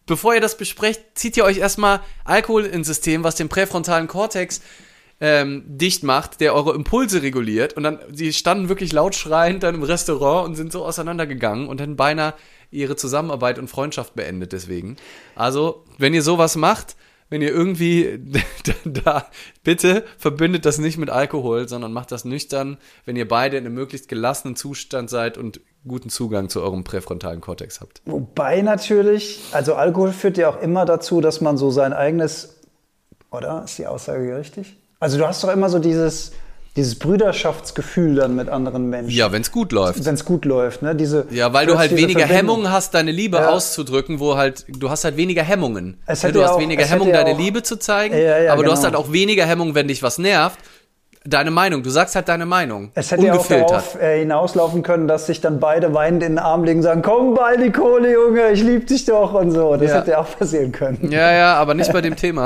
bevor ihr das besprecht, zieht ihr euch erstmal Alkohol ins System, was den präfrontalen Kortex dicht macht, der eure Impulse reguliert. Und dann, die standen wirklich laut schreiend dann im Restaurant und sind so auseinandergegangen und hätten beinahe ihre Zusammenarbeit und Freundschaft beendet deswegen. Also, wenn ihr sowas macht, wenn ihr irgendwie da, bitte verbindet das nicht mit Alkohol, sondern macht das nüchtern, wenn ihr beide in einem möglichst gelassenen Zustand seid und guten Zugang zu eurem präfrontalen Kortex habt. Wobei natürlich, also Alkohol führt ja auch immer dazu, dass man so sein eigenes, oder? Ist die Aussage richtig? Also du hast doch immer so dieses Brüderschaftsgefühl dann mit anderen Menschen. Ja, wenn es gut läuft. Wenn es gut läuft, ne? Ja, weil du halt weniger Hemmungen hast, deine Liebe auszudrücken, du hast halt weniger Hemmungen. Du hast weniger Hemmungen, deine Liebe zu zeigen, aber du hast halt auch weniger Hemmungen, wenn dich was nervt. Deine Meinung, du sagst halt deine Meinung. Es hätte ja auch darauf hinauslaufen können, dass sich dann beide weinend in den Arm legen und sagen, komm bald, Nicole, Junge, ich lieb dich doch und so. Das hätte ja auch passieren können. Ja, aber nicht bei dem Thema.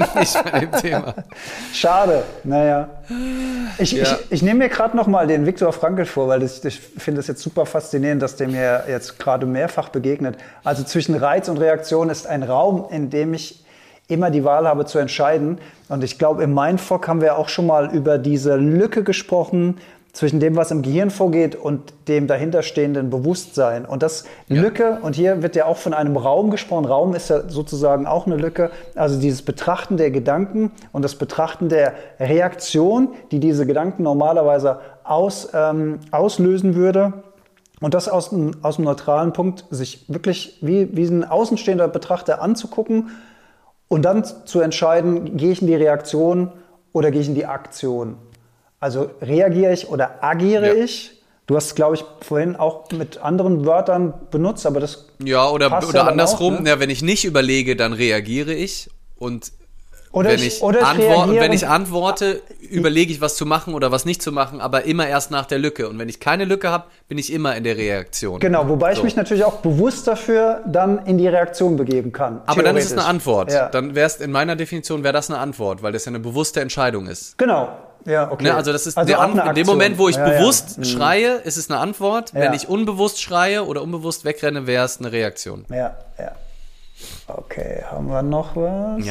Schade, naja. Ich nehme mir gerade noch mal den Viktor Frankl vor, weil ich finde es jetzt super faszinierend, dass der mir jetzt gerade mehrfach begegnet. Also zwischen Reiz und Reaktion ist ein Raum, in dem ich immer die Wahl habe zu entscheiden. Und ich glaube, im Mindfuck haben wir auch schon mal über diese Lücke gesprochen zwischen dem, was im Gehirn vorgeht und dem dahinterstehenden Bewusstsein. Und das Lücke, und hier wird ja auch von einem Raum gesprochen, Raum ist ja sozusagen auch eine Lücke, also dieses Betrachten der Gedanken und das Betrachten der Reaktion, die diese Gedanken normalerweise auslösen würde. Und das aus einem neutralen Punkt, sich wirklich wie ein außenstehender Betrachter anzugucken, und dann zu entscheiden, gehe ich in die Reaktion oder gehe ich in die Aktion? Also reagiere ich oder agiere ich? Du hast, glaube ich, vorhin auch mit anderen Wörtern benutzt, aber das oder andersrum. Auch, ne? Ja, wenn ich nicht überlege, dann reagiere ich. Und wenn ich antworte, überlege ich, was zu machen oder was nicht zu machen, aber immer erst nach der Lücke. Und wenn ich keine Lücke habe, bin ich immer in der Reaktion. Genau, wobei ich mich natürlich auch bewusst dafür dann in die Reaktion begeben kann. Aber dann ist es eine Antwort. Ja. Dann wäre es in meiner Definition das eine Antwort, weil das ja eine bewusste Entscheidung ist. Genau. Ja, okay. Ne, also das ist in dem Moment, wo ich bewusst schreie, ist es eine Antwort. Wenn ich unbewusst schreie oder unbewusst wegrenne, wäre es eine Reaktion. Ja. Okay, haben wir noch was?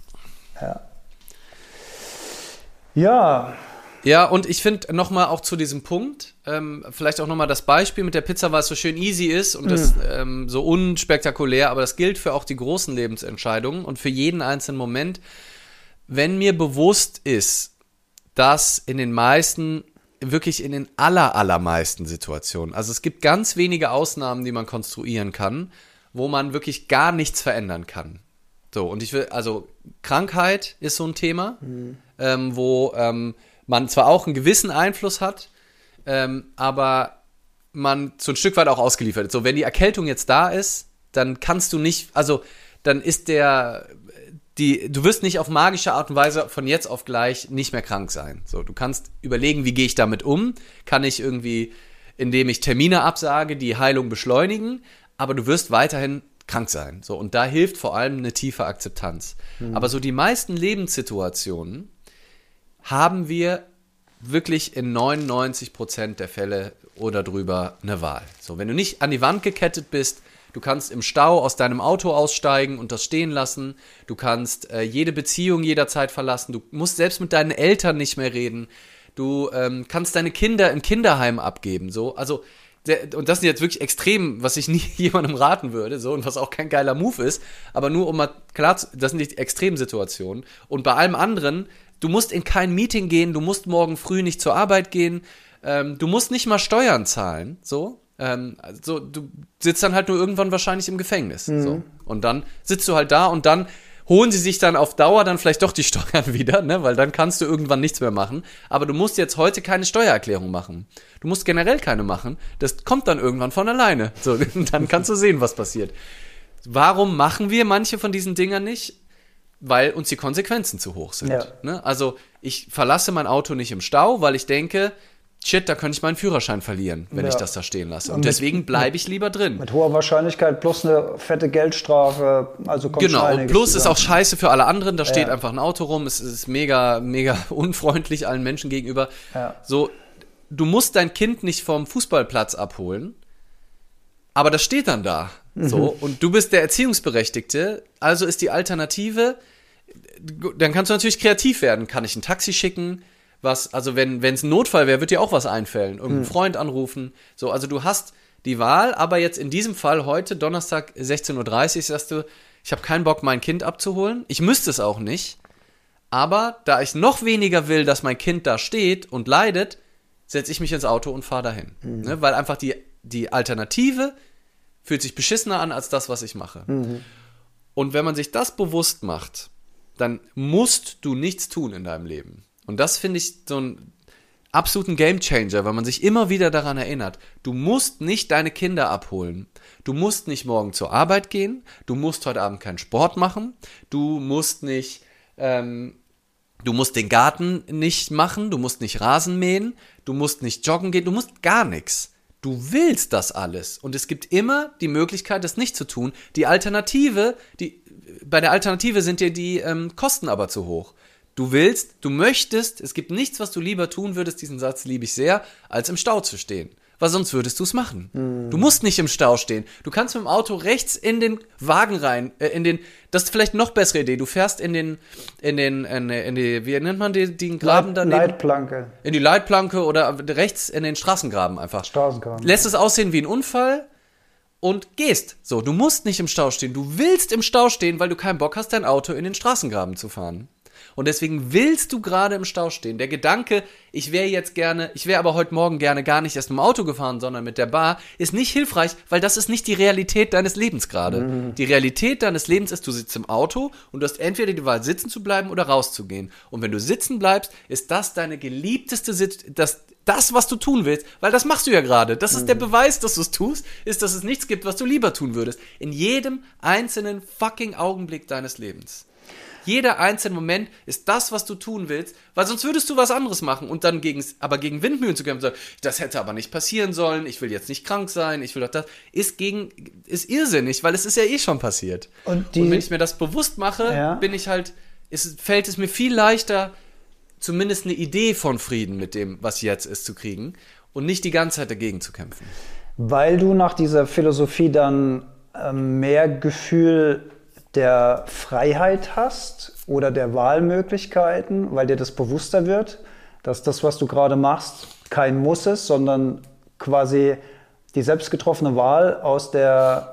Ja, und ich finde nochmal auch zu diesem Punkt, vielleicht auch nochmal das Beispiel mit der Pizza, weil es so schön easy ist und das so unspektakulär, aber das gilt für auch die großen Lebensentscheidungen und für jeden einzelnen Moment. Wenn mir bewusst ist, dass in den allermeisten Situationen, also es gibt ganz wenige Ausnahmen, die man konstruieren kann, wo man wirklich gar nichts verändern kann. So, und Krankheit ist so ein Thema, wo man zwar auch einen gewissen Einfluss hat, aber man so ein Stück weit auch ausgeliefert ist. So, wenn die Erkältung jetzt da ist, dann kannst du nicht, dann ist du wirst nicht auf magische Art und Weise von jetzt auf gleich nicht mehr krank sein. So, du kannst überlegen, wie gehe ich damit um? Kann ich irgendwie, indem ich Termine absage, die Heilung beschleunigen? Aber du wirst weiterhin krank sein. So, und da hilft vor allem eine tiefe Akzeptanz. Aber so die meisten Lebenssituationen haben wir wirklich in 99% der Fälle oder drüber eine Wahl. So, wenn du nicht an die Wand gekettet bist, du kannst im Stau aus deinem Auto aussteigen und das stehen lassen. Du kannst jede Beziehung jederzeit verlassen. Du musst selbst mit deinen Eltern nicht mehr reden. Du kannst deine Kinder im Kinderheim abgeben. So, also und das ist jetzt wirklich extrem, was ich nie jemandem raten würde, so, und was auch kein geiler Move ist, aber nur um mal klar zu, das sind die Extremsituationen. Und bei allem anderen, du musst in kein Meeting gehen, du musst morgen früh nicht zur Arbeit gehen, du musst nicht mal Steuern zahlen, so. Du sitzt dann halt nur irgendwann wahrscheinlich im Gefängnis, so. Und dann sitzt du halt da und dann holen sie sich dann auf Dauer dann vielleicht doch die Steuern wieder, ne? Weil dann kannst du irgendwann nichts mehr machen. Aber du musst jetzt heute keine Steuererklärung machen. Du musst generell keine machen. Das kommt dann irgendwann von alleine. So, dann kannst du sehen, was passiert. Warum machen wir manche von diesen Dingern nicht? Weil uns die Konsequenzen zu hoch sind. Ja. Ne? Also ich verlasse mein Auto nicht im Stau, weil ich denke, shit, da könnte ich meinen Führerschein verlieren, wenn ich das da stehen lasse. Und deswegen bleibe ich lieber drin. Mit hoher Wahrscheinlichkeit plus eine fette Geldstrafe. Also kommt genau, und plus ist auch scheiße für alle anderen. Da steht einfach ein Auto rum. Es ist mega, mega unfreundlich allen Menschen gegenüber. Ja. So, du musst dein Kind nicht vom Fußballplatz abholen, aber das steht dann da. So, und du bist der Erziehungsberechtigte, also ist die Alternative, dann kannst du natürlich kreativ werden. Kann ich ein Taxi schicken? Also wenn es ein Notfall wäre, wird dir auch was einfallen. Irgendeinen Freund anrufen. So, also du hast die Wahl, aber jetzt in diesem Fall heute, Donnerstag 16:30 Uhr, sagst du, ich habe keinen Bock, mein Kind abzuholen. Ich müsste es auch nicht. Aber da ich noch weniger will, dass mein Kind da steht und leidet, setze ich mich ins Auto und fahre dahin. Ne? Weil einfach die Alternative fühlt sich beschissener an als das, was ich mache. Und wenn man sich das bewusst macht, dann musst du nichts tun in deinem Leben. Und das finde ich so einen absoluten Gamechanger, weil man sich immer wieder daran erinnert, du musst nicht deine Kinder abholen. Du musst nicht morgen zur Arbeit gehen. Du musst heute Abend keinen Sport machen. Du musst nicht, du musst den Garten nicht machen. Du musst nicht Rasen mähen. Du musst nicht joggen gehen. Du musst gar nichts. Du willst das alles. Und es gibt immer die Möglichkeit, das nicht zu tun. Bei der Alternative sind dir die Kosten aber zu hoch. Du möchtest, es gibt nichts, was du lieber tun würdest, diesen Satz liebe ich sehr, als im Stau zu stehen. Weil sonst würdest du es machen. Du musst nicht im Stau stehen. Du kannst mit dem Auto rechts in den Wagen rein, das ist vielleicht noch bessere Idee. Du fährst in die, wie nennt man den Graben daneben? Leitplanke. In die Leitplanke oder rechts in den Straßengraben einfach. Straßengraben. Lässt es aussehen wie ein Unfall und gehst. So, du musst nicht im Stau stehen. Du willst im Stau stehen, weil du keinen Bock hast, dein Auto in den Straßengraben zu fahren. Und deswegen willst du gerade im Stau stehen. Der Gedanke, ich wäre aber heute Morgen gerne gar nicht erst im Auto gefahren, sondern mit der Bar, ist nicht hilfreich, weil das ist nicht die Realität deines Lebens gerade. Die Realität deines Lebens ist, du sitzt im Auto und du hast entweder die Wahl, sitzen zu bleiben oder rauszugehen. Und wenn du sitzen bleibst, ist das deine geliebteste das, was du tun willst, weil das machst du ja gerade. Das ist der Beweis, dass du es tust, ist, dass es nichts gibt, was du lieber tun würdest. In jedem einzelnen fucking Augenblick deines Lebens. Jeder einzelne Moment ist das, was du tun willst, weil sonst würdest du was anderes machen und dann gegen Windmühlen zu kämpfen, das hätte aber nicht passieren sollen, ich will jetzt nicht krank sein, ich will doch das, ist irrsinnig, weil es ist ja eh schon passiert. Und wenn ich mir das bewusst mache, fällt es mir viel leichter, zumindest eine Idee von Frieden mit dem, was jetzt ist, zu kriegen und nicht die ganze Zeit dagegen zu kämpfen. Weil du nach dieser Philosophie dann mehr Gefühl der Freiheit hast oder der Wahlmöglichkeiten, weil dir das bewusster wird, dass das, was du gerade machst, kein Muss ist, sondern quasi die selbst getroffene Wahl aus der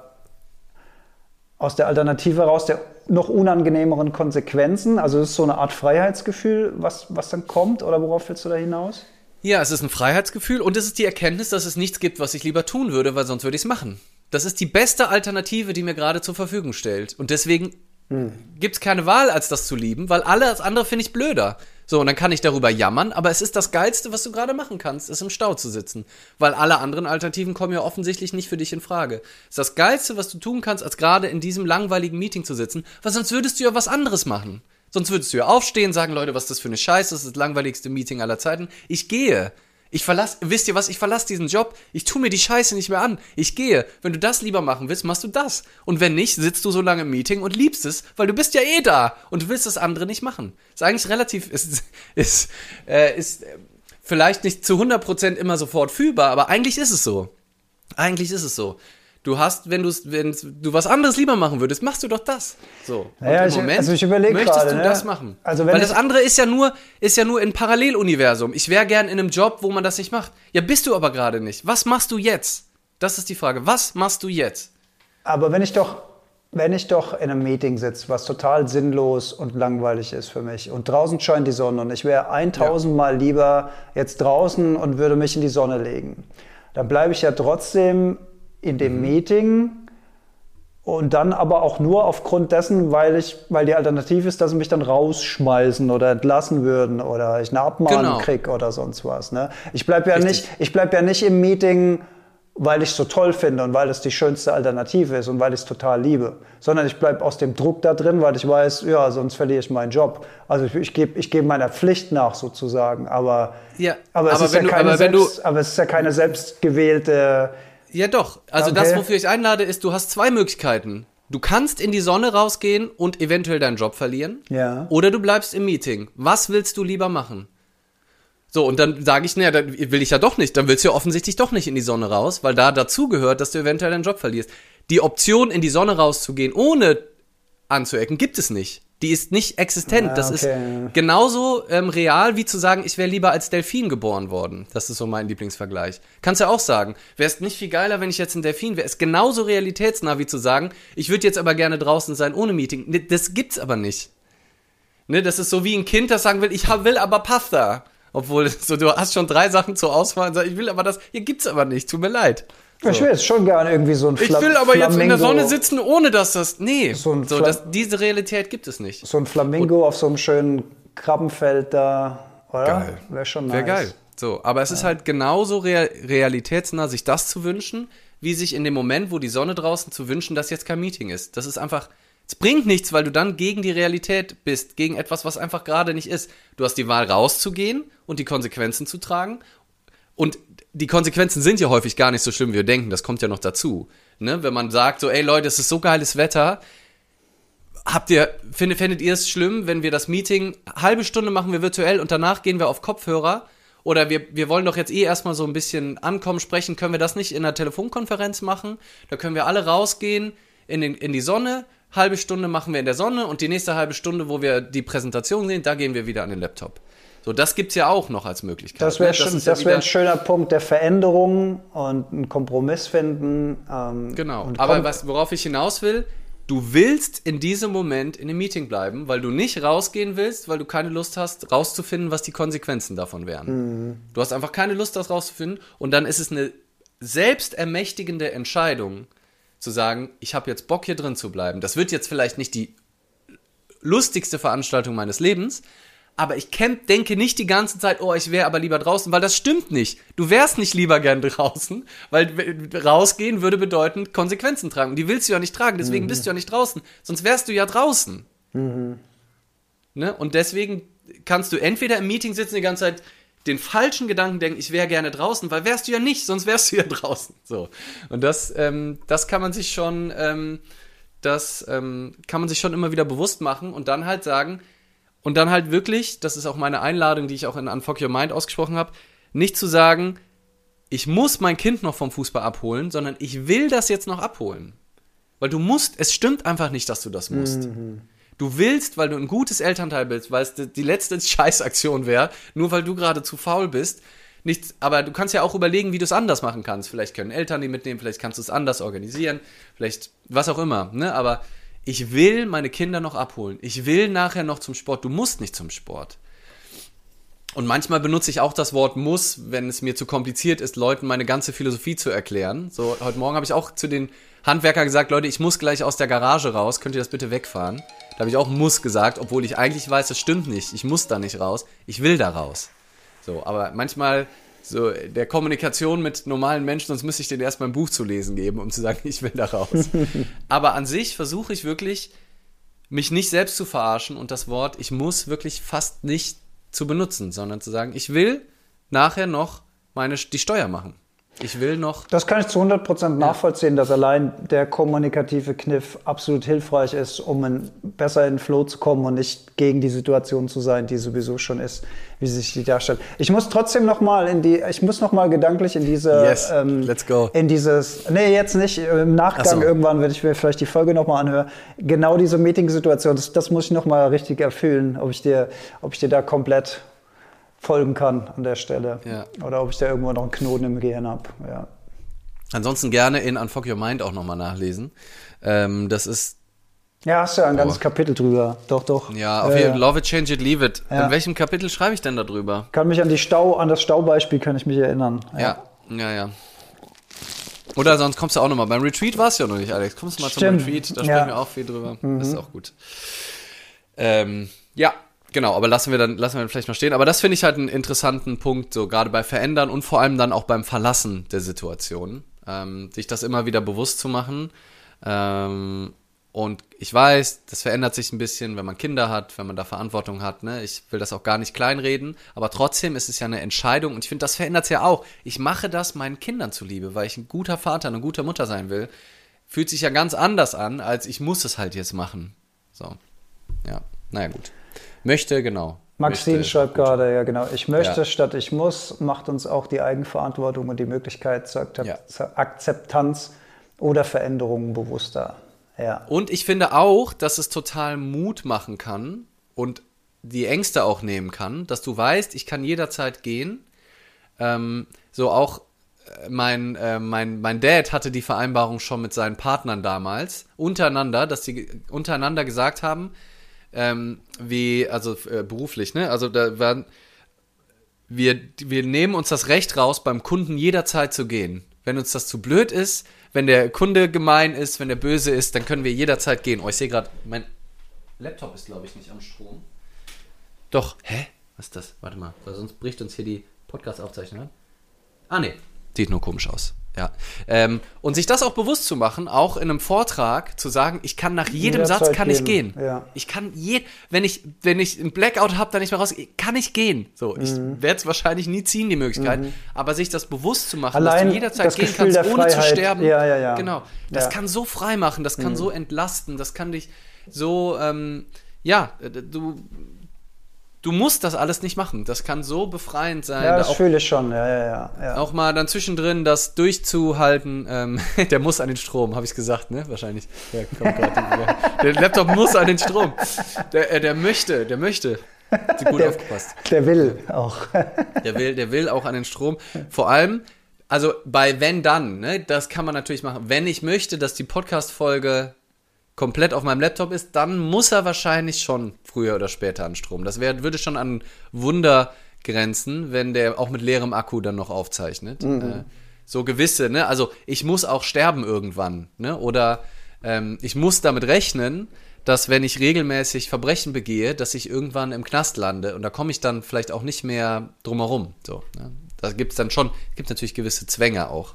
Alternative heraus, der noch unangenehmeren Konsequenzen. Also es ist so eine Art Freiheitsgefühl, was dann kommt, oder worauf willst du da hinaus? Ja, es ist ein Freiheitsgefühl und es ist die Erkenntnis, dass es nichts gibt, was ich lieber tun würde, weil sonst würde ich es machen. Das ist die beste Alternative, die mir gerade zur Verfügung stellt. Und deswegen gibt es keine Wahl, als das zu lieben, weil alles andere finde ich blöder. So, und dann kann ich darüber jammern, aber es ist das Geilste, was du gerade machen kannst, ist im Stau zu sitzen. Weil alle anderen Alternativen kommen ja offensichtlich nicht für dich in Frage. Es ist das Geilste, was du tun kannst, als gerade in diesem langweiligen Meeting zu sitzen, weil sonst würdest du ja was anderes machen. Sonst würdest du ja aufstehen, sagen, Leute, was ist das für eine Scheiße, das ist das langweiligste Meeting aller Zeiten. Ich gehe. Wisst ihr was, ich verlasse diesen Job, ich tue mir die Scheiße nicht mehr an, ich gehe. Wenn du das lieber machen willst, machst du das. Und wenn nicht, sitzt du so lange im Meeting und liebst es, weil du bist ja eh da und du willst das andere nicht machen. Ist eigentlich relativ, ist vielleicht nicht zu 100% immer sofort fühlbar, aber eigentlich ist es so. Eigentlich ist es so. Du hast, wenn du was anderes lieber machen würdest, machst du doch das. So. Naja, und im Moment ich überlege möchtest gerade, du das machen. Also weil das andere ist ja nur ein Paralleluniversum. Ich wäre gern in einem Job, wo man das nicht macht. Ja, bist du aber gerade nicht. Was machst du jetzt? Das ist die Frage. Was machst du jetzt? Aber wenn ich doch in einem Meeting sitze, was total sinnlos und langweilig ist für mich und draußen scheint die Sonne und ich wäre 1000 Mal lieber jetzt draußen und würde mich in die Sonne legen, dann bleibe ich ja trotzdem in dem Meeting und dann aber auch nur aufgrund dessen, weil die Alternative ist, dass sie mich dann rausschmeißen oder entlassen würden oder ich eine Abmahnung kriege oder sonst was. Ne? Ich bleib ja nicht im Meeting, weil ich es so toll finde und weil es die schönste Alternative ist und weil ich es total liebe, sondern ich bleibe aus dem Druck da drin, weil ich weiß, ja, sonst verliere ich meinen Job. Also ich gebe meiner Pflicht nach sozusagen, aber es ist ja keine selbstgewählte. Ja doch, also das, wofür ich einlade, ist, du hast zwei Möglichkeiten. Du kannst in die Sonne rausgehen und eventuell deinen Job verlieren. Ja. Oder du bleibst im Meeting. Was willst du lieber machen? So, und dann sage ich, naja, dann will ich ja doch nicht. Dann willst du ja offensichtlich doch nicht in die Sonne raus, weil da dazu gehört, dass du eventuell deinen Job verlierst. Die Option, in die Sonne rauszugehen, ohne anzuecken, gibt es nicht. Die ist nicht existent. Das ist genauso real, wie zu sagen, ich wäre lieber als Delfin geboren worden. Das ist so mein Lieblingsvergleich. Kannst ja auch sagen, wäre es nicht viel geiler, wenn ich jetzt ein Delfin wäre. Ist genauso realitätsnah, wie zu sagen, ich würde jetzt aber gerne draußen sein ohne Meeting. Das gibt's aber nicht. Ne, das ist so wie ein Kind, das sagen will, ich will aber Pasta. Obwohl, so, du hast schon 3 Sachen zur Auswahl und sagst, ich will aber das, hier gibt's aber nicht, tut mir leid. So. Ich will jetzt schon gerne irgendwie so ein Ich will aber jetzt in der Sonne sitzen, ohne dass das... Nee, diese Realität gibt es nicht. So ein Flamingo auf so einem schönen Krabbenfeld da, oder? Geil. Wäre schon nice. Wäre geil. So, aber es ist halt genauso realitätsnah, sich das zu wünschen, wie sich in dem Moment, wo die Sonne draußen, zu wünschen, dass jetzt kein Meeting ist. Das ist einfach... Es bringt nichts, weil du dann gegen die Realität bist, gegen etwas, was einfach gerade nicht ist. Du hast die Wahl, rauszugehen und die Konsequenzen zu tragen. Und die Konsequenzen sind ja häufig gar nicht so schlimm, wie wir denken. Das kommt ja noch dazu. Ne? Wenn man sagt, so, ey Leute, es ist so geiles Wetter. Findet ihr es schlimm, wenn wir das Meeting halbe Stunde machen wir virtuell und danach gehen wir auf Kopfhörer? Oder wir wollen doch jetzt erstmal so ein bisschen ankommen, sprechen. Können wir das nicht in einer Telefonkonferenz machen? Da können wir alle rausgehen in die Sonne. Halbe Stunde machen wir in der Sonne und die nächste halbe Stunde, wo wir die Präsentation sehen, da gehen wir wieder an den Laptop. So, das gibt's ja auch noch als Möglichkeit. Das wäre ein schöner Punkt der Veränderung und einen Kompromiss finden. Genau, aber worauf ich hinaus will, du willst in diesem Moment in dem Meeting bleiben, weil du nicht rausgehen willst, weil du keine Lust hast, rauszufinden, was die Konsequenzen davon wären. Du hast einfach keine Lust, das rauszufinden und dann ist es eine selbstermächtigende Entscheidung, zu sagen, ich habe jetzt Bock, hier drin zu bleiben. Das wird jetzt vielleicht nicht die lustigste Veranstaltung meines Lebens, aber ich denke nicht die ganze Zeit, oh, ich wäre aber lieber draußen, weil das stimmt nicht. Du wärst nicht lieber gern draußen, weil rausgehen würde bedeuten, Konsequenzen tragen. Und die willst du ja nicht tragen, deswegen bist du ja nicht draußen. Sonst wärst du ja draußen. Ne? Und deswegen kannst du entweder im Meeting sitzen die ganze Zeit, den falschen Gedanken denken, ich wäre gerne draußen, weil wärst du ja nicht, sonst wärst du ja draußen. So. Und das kann man sich schon, kann man sich schon immer wieder bewusst machen und dann halt sagen, und dann halt wirklich, das ist auch meine Einladung, die ich auch in Unfuck Your Mind ausgesprochen habe, nicht zu sagen, ich muss mein Kind noch vom Fußball abholen, sondern ich will das jetzt noch abholen. Weil es stimmt einfach nicht, dass du das musst. Du willst, weil du ein gutes Elternteil bist, weil es die letzte Scheißaktion wäre, nur weil du gerade zu faul bist. Aber du kannst ja auch überlegen, wie du es anders machen kannst. Vielleicht können Eltern die mitnehmen, vielleicht kannst du es anders organisieren, vielleicht was auch immer. Ne? Aber ich will meine Kinder noch abholen. Ich will nachher noch zum Sport. Du musst nicht zum Sport. Und manchmal benutze ich auch das Wort muss, wenn es mir zu kompliziert ist, Leuten meine ganze Philosophie zu erklären. So, heute Morgen habe ich auch zu den Handwerkern gesagt, Leute, ich muss gleich aus der Garage raus, könnt ihr das bitte wegfahren? Da habe ich auch muss gesagt, obwohl ich eigentlich weiß, das stimmt nicht. Ich muss da nicht raus, ich will da raus. So, aber manchmal so der Kommunikation mit normalen Menschen, sonst müsste ich denen erst mal ein Buch zu lesen geben, um zu sagen, ich will da raus. Aber an sich versuche ich wirklich, mich nicht selbst zu verarschen und das Wort ich muss wirklich fast nicht zu benutzen, sondern zu sagen, ich will nachher noch die Steuer machen. Ich will noch... Das kann ich zu 100% nachvollziehen, dass allein der kommunikative Kniff absolut hilfreich ist, um besser in den Flow zu kommen und nicht gegen die Situation zu sein, die sowieso schon ist, wie sich die darstellt. Ich muss trotzdem nochmal gedanklich in diese... Yes, let's go. In dieses... Nee, jetzt nicht. Im Nachgang irgendwann werde ich mir vielleicht die Folge nochmal anhören. Genau diese Meeting-Situation, das muss ich nochmal richtig erfüllen, ob ich dir da komplett folgen kann an der Stelle. Ja. Oder ob ich da irgendwo noch einen Knoten im Gehirn habe. Ja. Ansonsten gerne in Unfuck Your Mind auch nochmal nachlesen. Das ist... Ja, hast du ja ein ganzes Kapitel drüber. Doch. Ja, auf jeden Fall. Love it, change it, leave it. Ja. In welchem Kapitel schreibe ich denn da drüber? Kann mich an das Staubeispiel kann ich mich erinnern. Ja. Oder sonst kommst du auch nochmal. Beim Retreat war es ja noch nicht, Alex. Kommst du mal zum Retreat, da sprechen wir auch viel drüber. Das ist auch gut. Ja. Genau, aber lassen wir dann vielleicht mal stehen. Aber das finde ich halt einen interessanten Punkt, so gerade bei Verändern und vor allem dann auch beim Verlassen der Situation, sich das immer wieder bewusst zu machen. Und ich weiß, das verändert sich ein bisschen, wenn man Kinder hat, wenn man da Verantwortung hat. Ne? Ich will das auch gar nicht kleinreden, aber trotzdem ist es ja eine Entscheidung und ich finde, das verändert es ja auch. Ich mache das meinen Kindern zuliebe, weil ich ein guter Vater, eine gute Mutter sein will. Fühlt sich ja ganz anders an, als ich muss es halt jetzt machen. So, ja, naja gut. Maxine schreibt gerade, ja genau, ich möchte statt ich muss, macht uns auch die Eigenverantwortung und die Möglichkeit zur Akzeptanz Oder Veränderungen bewusster. Ja. Und ich finde auch, dass es total Mut machen kann und die Ängste auch nehmen kann, dass du weißt, ich kann jederzeit gehen. So auch mein Dad hatte die Vereinbarung schon mit seinen Partnern damals, untereinander, dass sie untereinander gesagt haben, beruflich, ne? Also da waren, wir nehmen uns das Recht raus, beim Kunden jederzeit zu gehen. Wenn uns das zu blöd ist, wenn der Kunde gemein ist, wenn der böse ist, dann können wir jederzeit gehen. Oh, ich sehe gerade, mein Laptop ist, glaube ich, nicht am Strom. Doch, hä? Was ist das? Warte mal, weil sonst bricht uns hier die Podcast-Aufzeichnung an. Ah, nee, sieht nur komisch aus. Ja. Und sich das auch bewusst zu machen, auch in einem Vortrag zu sagen, ich kann nach jedem Satz kann ich gehen. Ja. Ich kann wenn ich einen Blackout habe, dann nicht mehr raus, kann ich gehen. So, ich werde es wahrscheinlich nie ziehen, die Möglichkeit, aber sich das bewusst zu machen, allein dass du jederzeit gehen Gefühl kannst, ohne Freiheit. zu sterben. Ja. Genau. Das kann so frei machen, das kann so entlasten, das kann dich so, du musst das alles nicht machen. Das kann so befreiend sein. Ja, das fühle ich schon. Ja. Auch mal dann zwischendrin das durchzuhalten. Der muss an den Strom, habe ich gesagt, ne? Wahrscheinlich. Ja, kommt grad, der Laptop muss an den Strom. Der möchte. Gut aufgepasst. Der will auch. Der will auch an den Strom. Vor allem, also bei wenn dann, ne? Das kann man natürlich machen. Wenn ich möchte, dass die Podcast-Folge komplett auf meinem Laptop ist, dann muss er wahrscheinlich schon früher oder später an Strom. Das würde schon an Wunder grenzen, wenn der auch mit leerem Akku dann noch aufzeichnet. So gewisse, ne? Also ich muss auch sterben irgendwann, ne? Oder ich muss damit rechnen, dass wenn ich regelmäßig Verbrechen begehe, dass ich irgendwann im Knast lande und da komme ich dann vielleicht auch nicht mehr drumherum. So, ne? Da gibt es dann schon, gibt natürlich gewisse Zwänge auch.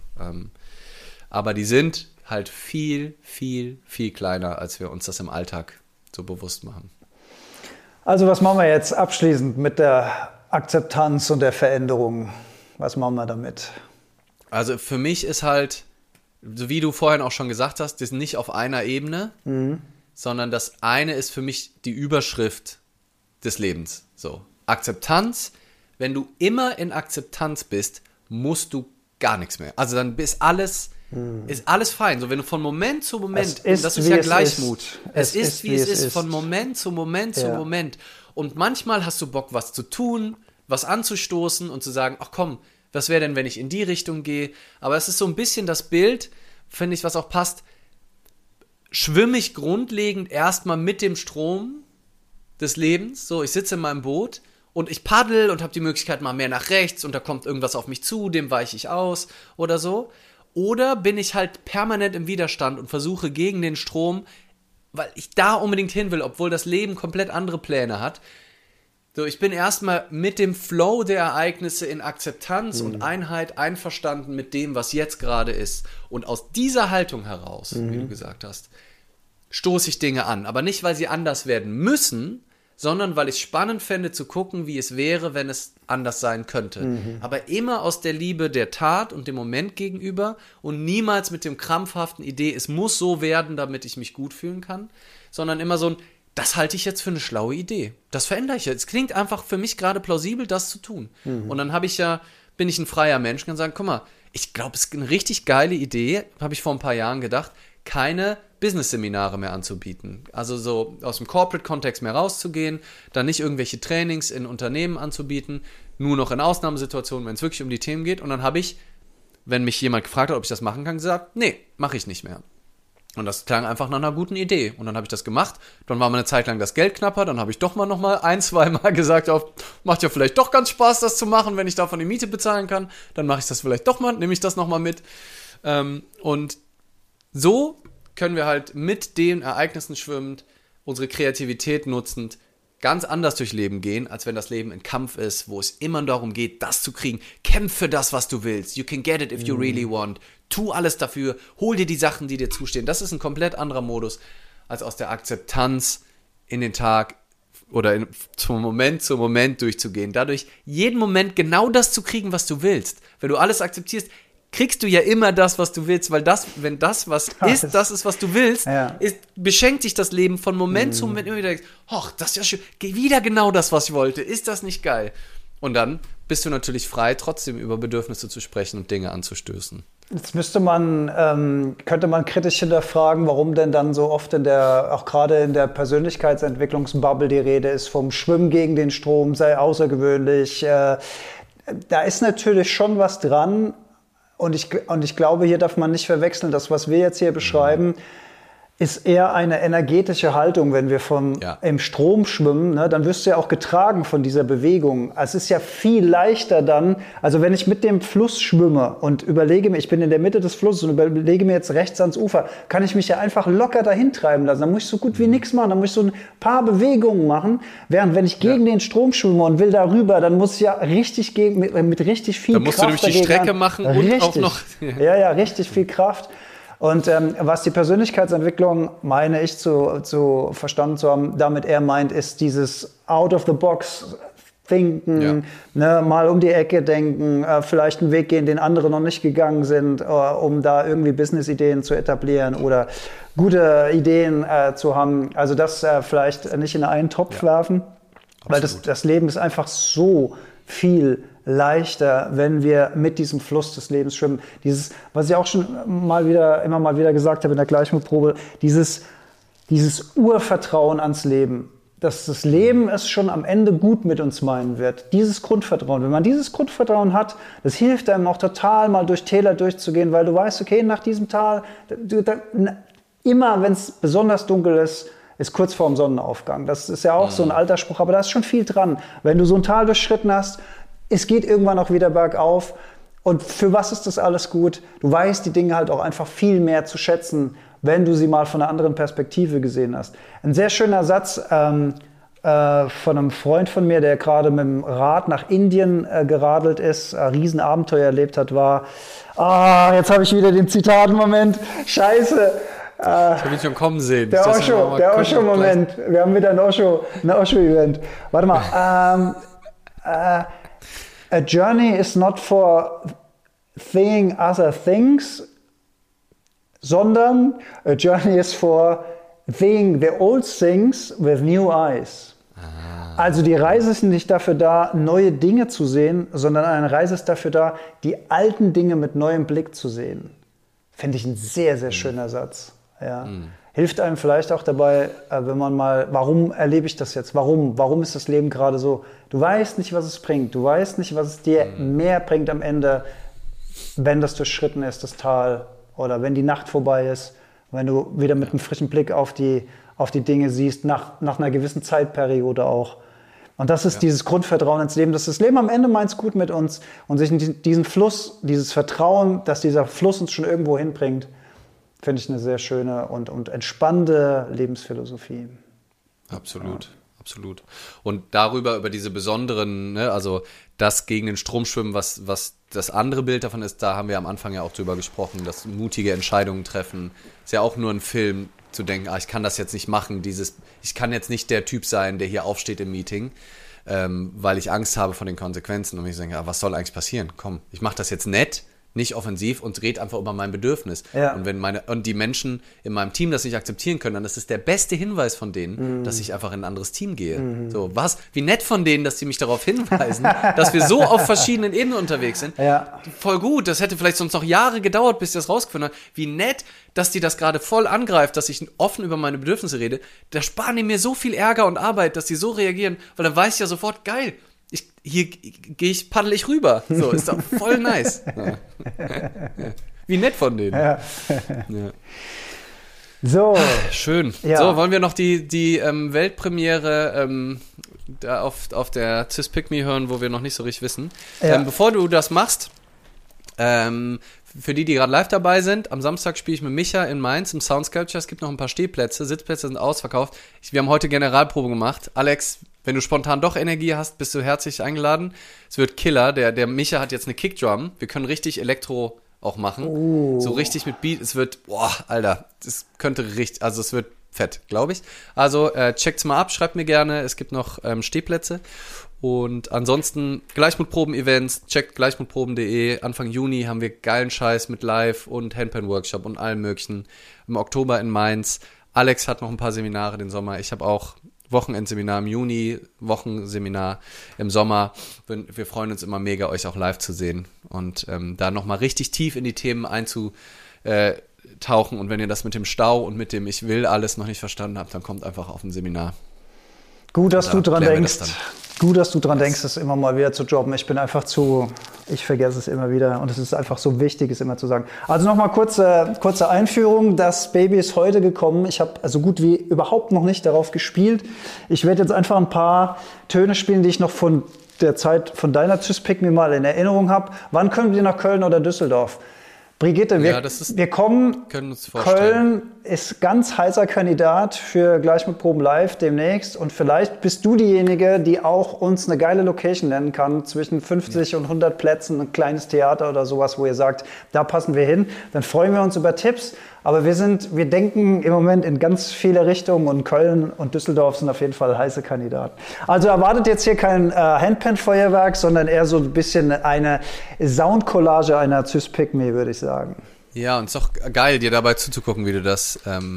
Aber die sind halt viel, viel, viel kleiner, als wir uns das im Alltag so bewusst machen. Also was machen wir jetzt abschließend mit der Akzeptanz und der Veränderung? Was machen wir damit? Also für mich ist halt, so wie du vorhin auch schon gesagt hast, das ist nicht auf einer Ebene, sondern das eine ist für mich die Überschrift des Lebens. So, Akzeptanz. Wenn du immer in Akzeptanz bist, musst du gar nichts mehr. Also dann ist alles fein. So, wenn du von Moment zu Moment, das ist ja Gleichmut. Es ist, wie es ist, von Moment zu Moment zu Moment. Und manchmal hast du Bock, was zu tun, was anzustoßen und zu sagen, ach komm, was wäre denn, wenn ich in die Richtung gehe? Aber es ist so ein bisschen das Bild, finde ich, was auch passt. Schwimme ich grundlegend erstmal mit dem Strom des Lebens. So, ich sitze in meinem Boot und ich paddel und habe die Möglichkeit mal mehr nach rechts und da kommt irgendwas auf mich zu, dem weiche ich aus oder so. Oder bin ich halt permanent im Widerstand und versuche gegen den Strom, weil ich da unbedingt hin will, obwohl das Leben komplett andere Pläne hat. So, ich bin erstmal mit dem Flow der Ereignisse in Akzeptanz und Einheit einverstanden mit dem, was jetzt gerade ist. Und aus dieser Haltung heraus, wie du gesagt hast, stoße ich Dinge an. Aber nicht, weil sie anders werden müssen, sondern weil ich es spannend fände zu gucken, wie es wäre, wenn es anders sein könnte. Aber immer aus der Liebe der Tat und dem Moment gegenüber und niemals mit dem krampfhaften Idee, es muss so werden, damit ich mich gut fühlen kann, sondern immer so ein, das halte ich jetzt für eine schlaue Idee. Das verändere ich jetzt. Es klingt einfach für mich gerade plausibel, das zu tun. Und dann bin ich ein freier Mensch und kann sagen, guck mal, ich glaube, es ist eine richtig geile Idee, habe ich vor ein paar Jahren gedacht, keine Business-Seminare mehr anzubieten. Also so aus dem Corporate-Kontext mehr rauszugehen, dann nicht irgendwelche Trainings in Unternehmen anzubieten, nur noch in Ausnahmesituationen, wenn es wirklich um die Themen geht. Und dann habe ich, wenn mich jemand gefragt hat, ob ich das machen kann, gesagt, nee, mache ich nicht mehr. Und das klang einfach nach einer guten Idee. Und dann habe ich das gemacht. Dann war mal eine Zeit lang das Geld knapper. Dann habe ich doch mal noch mal 1-2 Mal gesagt, macht ja vielleicht doch ganz Spaß, das zu machen, wenn ich davon die Miete bezahlen kann. Dann mache ich das vielleicht doch mal, nehme ich das noch mal mit. Und so können wir halt mit den Ereignissen schwimmend, unsere Kreativität nutzend, ganz anders durch Leben gehen, als wenn das Leben ein Kampf ist, wo es immer darum geht, das zu kriegen. Kämpf für das, was du willst. You can get it if you really want. Tu alles dafür. Hol dir die Sachen, die dir zustehen. Das ist ein komplett anderer Modus, als aus der Akzeptanz in den Tag oder von Moment zu Moment durchzugehen. Dadurch jeden Moment genau das zu kriegen, was du willst. Wenn du alles akzeptierst, kriegst du ja immer das, was du willst, weil wenn das, was ist, das ist, was du willst, beschenkt dich das Leben von Moment zu Moment immer wieder. Das ist ja schön, wieder genau das, was ich wollte. Ist das nicht geil? Und dann bist du natürlich frei, trotzdem über Bedürfnisse zu sprechen und Dinge anzustößen. Jetzt könnte man kritisch hinterfragen, warum denn dann so oft auch gerade in der Persönlichkeitsentwicklungsbubble die Rede ist vom Schwimmen gegen den Strom, sei außergewöhnlich. Da ist natürlich schon was dran und ich glaube, hier darf man nicht verwechseln, das, was wir jetzt hier beschreiben, ist eher eine energetische Haltung, wenn wir im Strom schwimmen, ne, dann wirst du ja auch getragen von dieser Bewegung. Es ist ja viel leichter dann, also wenn ich mit dem Fluss schwimme und überlege mir, ich bin in der Mitte des Flusses und überlege mir jetzt rechts ans Ufer, kann ich mich ja einfach locker dahin treiben lassen. Dann muss ich so gut wie nichts machen, dann muss ich so ein paar Bewegungen machen, während wenn ich gegen den Strom schwimme und will darüber, dann muss ich ja richtig mit richtig viel Kraft. Dann musst du nämlich die Strecke machen und auch noch... Ja, richtig viel Kraft. Und was die Persönlichkeitsentwicklung, meine ich zu verstanden zu haben, damit er meint, ist dieses Out-of-the-Box-Thinken, ne, mal um die Ecke denken, vielleicht einen Weg gehen, den andere noch nicht gegangen sind, um da irgendwie Business-Ideen zu etablieren oder gute Ideen zu haben. Also das vielleicht nicht in einen Topf werfen, weil das Leben ist einfach so viel leichter, wenn wir mit diesem Fluss des Lebens schwimmen. Dieses, was ich auch schon immer mal wieder gesagt habe in der Gleichmutprobe, dieses Urvertrauen ans Leben, dass das Leben es schon am Ende gut mit uns meinen wird. Dieses Grundvertrauen. Wenn man dieses Grundvertrauen hat, das hilft einem auch total, mal durch Täler durchzugehen, weil du weißt, okay, nach diesem Tal, immer wenn es besonders dunkel ist kurz vorm Sonnenaufgang. Das ist ja auch so ein alter Spruch, aber da ist schon viel dran. Wenn du so ein Tal durchschritten hast, es geht irgendwann auch wieder bergauf. Und für was ist das alles gut? Du weißt die Dinge halt auch einfach viel mehr zu schätzen, wenn du sie mal von einer anderen Perspektive gesehen hast. Ein sehr schöner Satz von einem Freund von mir, der gerade mit dem Rad nach Indien geradelt ist, ein Riesenabenteuer erlebt hat, war, jetzt habe ich wieder den Zitatenmoment, scheiße. Ich habe ihn schon kommen sehen. Der Osho-Moment. Wir haben wieder ein Osho-Event. Warte mal. A journey is not for seeing other things, sondern a journey is for seeing the old things with new eyes. Also die Reise ist nicht dafür da, neue Dinge zu sehen, sondern eine Reise ist dafür da, die alten Dinge mit neuem Blick zu sehen. Finde ich ein sehr, sehr schöner Satz. Ja. Hilft einem vielleicht auch dabei, wenn man mal, warum erlebe ich das jetzt? Warum ist das Leben gerade so? Du weißt nicht, was es bringt. Du weißt nicht, was es dir mehr bringt am Ende, wenn das durchschritten ist, das Tal, oder wenn die Nacht vorbei ist, wenn du wieder mit einem frischen Blick auf die Dinge siehst, nach einer gewissen Zeitperiode auch. Und das ist dieses Grundvertrauen ins Leben, dass das Leben am Ende meint es gut mit uns und sich in diesen Fluss, dieses Vertrauen, dass dieser Fluss uns schon irgendwo hinbringt, finde ich eine sehr schöne und entspannende Lebensphilosophie. Absolut, absolut. Und über diese besonderen, ne, also das gegen den Strom schwimmen, was das andere Bild davon ist, da haben wir am Anfang ja auch drüber gesprochen, dass mutige Entscheidungen treffen. Ist ja auch nur ein Film, zu denken, ich kann das jetzt nicht machen, ich kann jetzt nicht der Typ sein, der hier aufsteht im Meeting, weil ich Angst habe vor den Konsequenzen und ich denke, was soll eigentlich passieren? Komm, ich mache das jetzt nett, nicht offensiv und rede einfach über mein Bedürfnis. Ja. Und wenn die Menschen in meinem Team das nicht akzeptieren können, dann ist es der beste Hinweis von denen, dass ich einfach in ein anderes Team gehe. So, wie nett von denen, dass sie mich darauf hinweisen, dass wir so auf verschiedenen Ebenen unterwegs sind. Ja. Voll gut, das hätte vielleicht sonst noch Jahre gedauert, bis die das rausgefunden haben. Wie nett, dass die das gerade voll angreift, dass ich offen über meine Bedürfnisse rede. Da sparen die mir so viel Ärger und Arbeit, dass die so reagieren, weil dann weiß ich ja sofort, geil, paddel ich rüber. So, ist doch voll nice. Ja. Wie nett von denen. Ja. Ja. So. Schön. Ja. So, wollen wir noch die Weltpremiere auf der Cis Pick Me hören, wo wir noch nicht so richtig wissen. Ja. Bevor du das machst, für die gerade live dabei sind, am Samstag spiele ich mit Micha in Mainz im Sound Sculpture. Es gibt noch ein paar Stehplätze, Sitzplätze sind ausverkauft. Wir haben heute Generalprobe gemacht. Alex, wenn du spontan doch Energie hast, bist du herzlich eingeladen. Es wird Killer. Der Micha hat jetzt eine Kickdrum. Wir können richtig Elektro auch machen. So richtig mit Beat. Es wird, Alter, es wird fett, glaube ich. Also checkt's mal ab, schreibt mir gerne. Es gibt noch Stehplätze. Und ansonsten Gleichmutproben-Events, checkt gleichmutproben.de. Anfang Juni haben wir geilen Scheiß mit Live und Handpan-Workshop und allem möglichen. Im Oktober in Mainz. Alex hat noch ein paar Seminare den Sommer. Ich habe auch Wochenendseminar im Juni, Wochenseminar im Sommer. Wir freuen uns immer mega, euch auch live zu sehen und da nochmal richtig tief in die Themen einzutauchen. Und wenn ihr das mit dem Stau und mit dem Ich will alles noch nicht verstanden habt, dann kommt einfach auf ein Seminar. Gut, dass du dran denkst. Gut, dass du dran denkst, es immer mal wieder zu droppen. Ich vergesse es immer wieder und es ist einfach so wichtig, es immer zu sagen. Also nochmal kurze Einführung. Das Baby ist heute gekommen. Ich habe so gut wie überhaupt noch nicht darauf gespielt. Ich werde jetzt einfach ein paar Töne spielen, die ich noch von der Zeit von deiner Cis-Pick mir mal in Erinnerung habe. Wann können wir nach Köln oder Düsseldorf? Brigitte, wir kommen. Können uns vorstellen. Köln ist ganz heißer Kandidat für Gleich mit Proben live demnächst. Und vielleicht bist du diejenige, die auch uns eine geile Location nennen kann, zwischen 50 und 100 Plätzen, ein kleines Theater oder sowas, wo ihr sagt, da passen wir hin. Dann freuen wir uns über Tipps. Aber wir denken im Moment in ganz viele Richtungen und Köln und Düsseldorf sind auf jeden Fall heiße Kandidaten. Also erwartet jetzt hier kein Handpan-Feuerwerk, sondern eher so ein bisschen eine Soundcollage einer Cis-Pick-Me, würde ich sagen. Ja, und es ist auch geil, dir dabei zuzugucken, wie du das,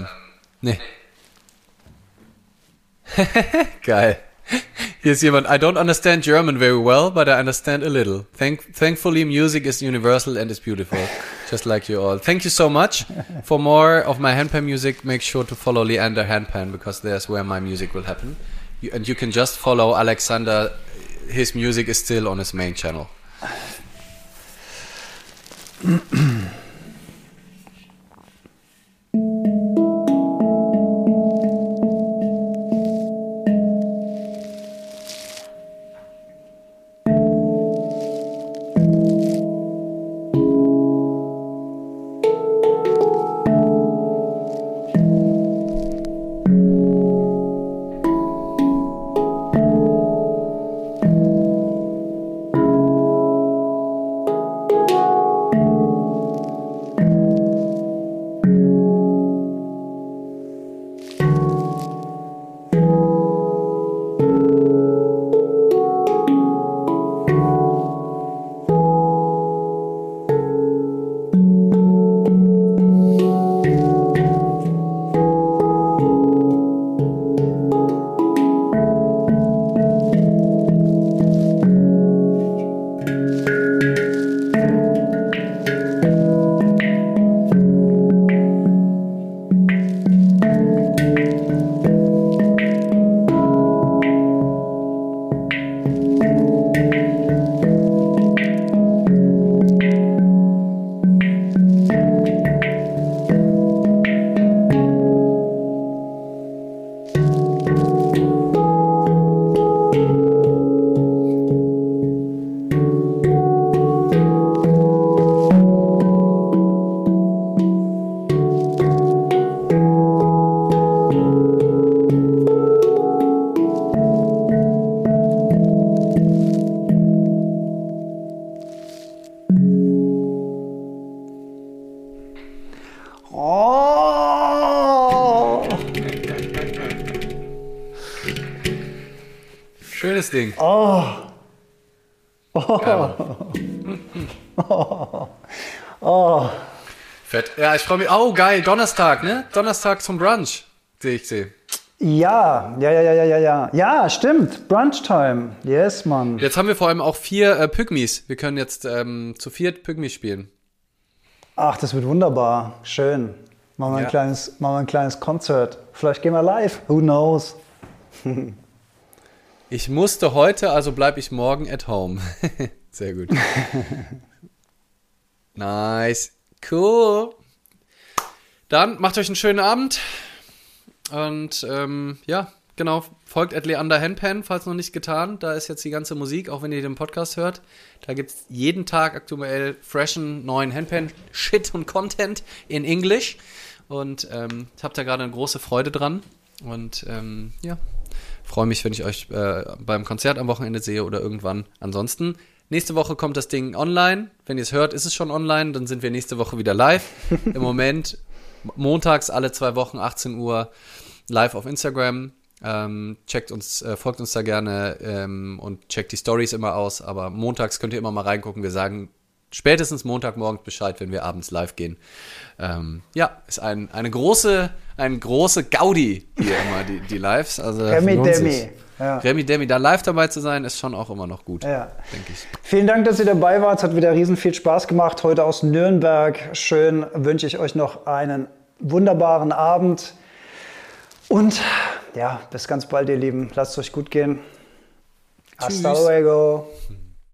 Geil. Hier ist jemand, I don't understand German very well, but I understand a little. Thankfully, music is universal and is beautiful, just like you all. Thank you so much. For more of my handpan music, make sure to follow Leander Handpan, because there's where my music will happen. And you can just follow Alexander. His music is still on his main channel. Schönes Ding. Oh. Fett. Ja, ich freue mich. Oh, geil. Donnerstag, ne? Donnerstag zum Brunch. Sehe ich. Ja. Ja, stimmt. Brunchtime. Yes, Mann. Jetzt haben wir vor allem auch 4 Pygmies. Wir können jetzt zu 4 Pygmies spielen. Ach, das wird wunderbar. Schön. Machen wir ein kleines Konzert. Vielleicht gehen wir live. Who knows? Ich musste heute, also bleibe ich morgen at home. Sehr gut. Nice. Cool. Dann macht euch einen schönen Abend. Und ja, genau. Folgt Leander Handpan, falls noch nicht getan. Da ist jetzt die ganze Musik, auch wenn ihr den Podcast hört. Da gibt es jeden Tag aktuell freshen, neuen Handpan-Shit und Content in Englisch. Und ich habe da gerade eine große Freude dran. Und ja, freue mich, wenn ich euch beim Konzert am Wochenende sehe oder irgendwann. Ansonsten, nächste Woche kommt das Ding online. Wenn ihr es hört, ist es schon online. Dann sind wir nächste Woche wieder live. Im Moment montags alle 2 Wochen, 18 Uhr, live auf Instagram. Checkt uns, folgt uns da gerne und checkt die Stories immer aus. Aber montags könnt ihr immer mal reingucken. Wir sagen spätestens Montagmorgen Bescheid, wenn wir abends live gehen. Ist ein große Gaudi hier immer, die Lives. Also Remi Demi. Ja. Remi Demi, da live dabei zu sein, ist schon auch immer noch gut, denke ich. Vielen Dank, dass ihr dabei wart. Es hat wieder riesen viel Spaß gemacht. Heute aus Nürnberg. Schön, wünsche ich euch noch einen wunderbaren Abend. Und ja, bis ganz bald, ihr Lieben. Lasst es euch gut gehen. Hasta luego.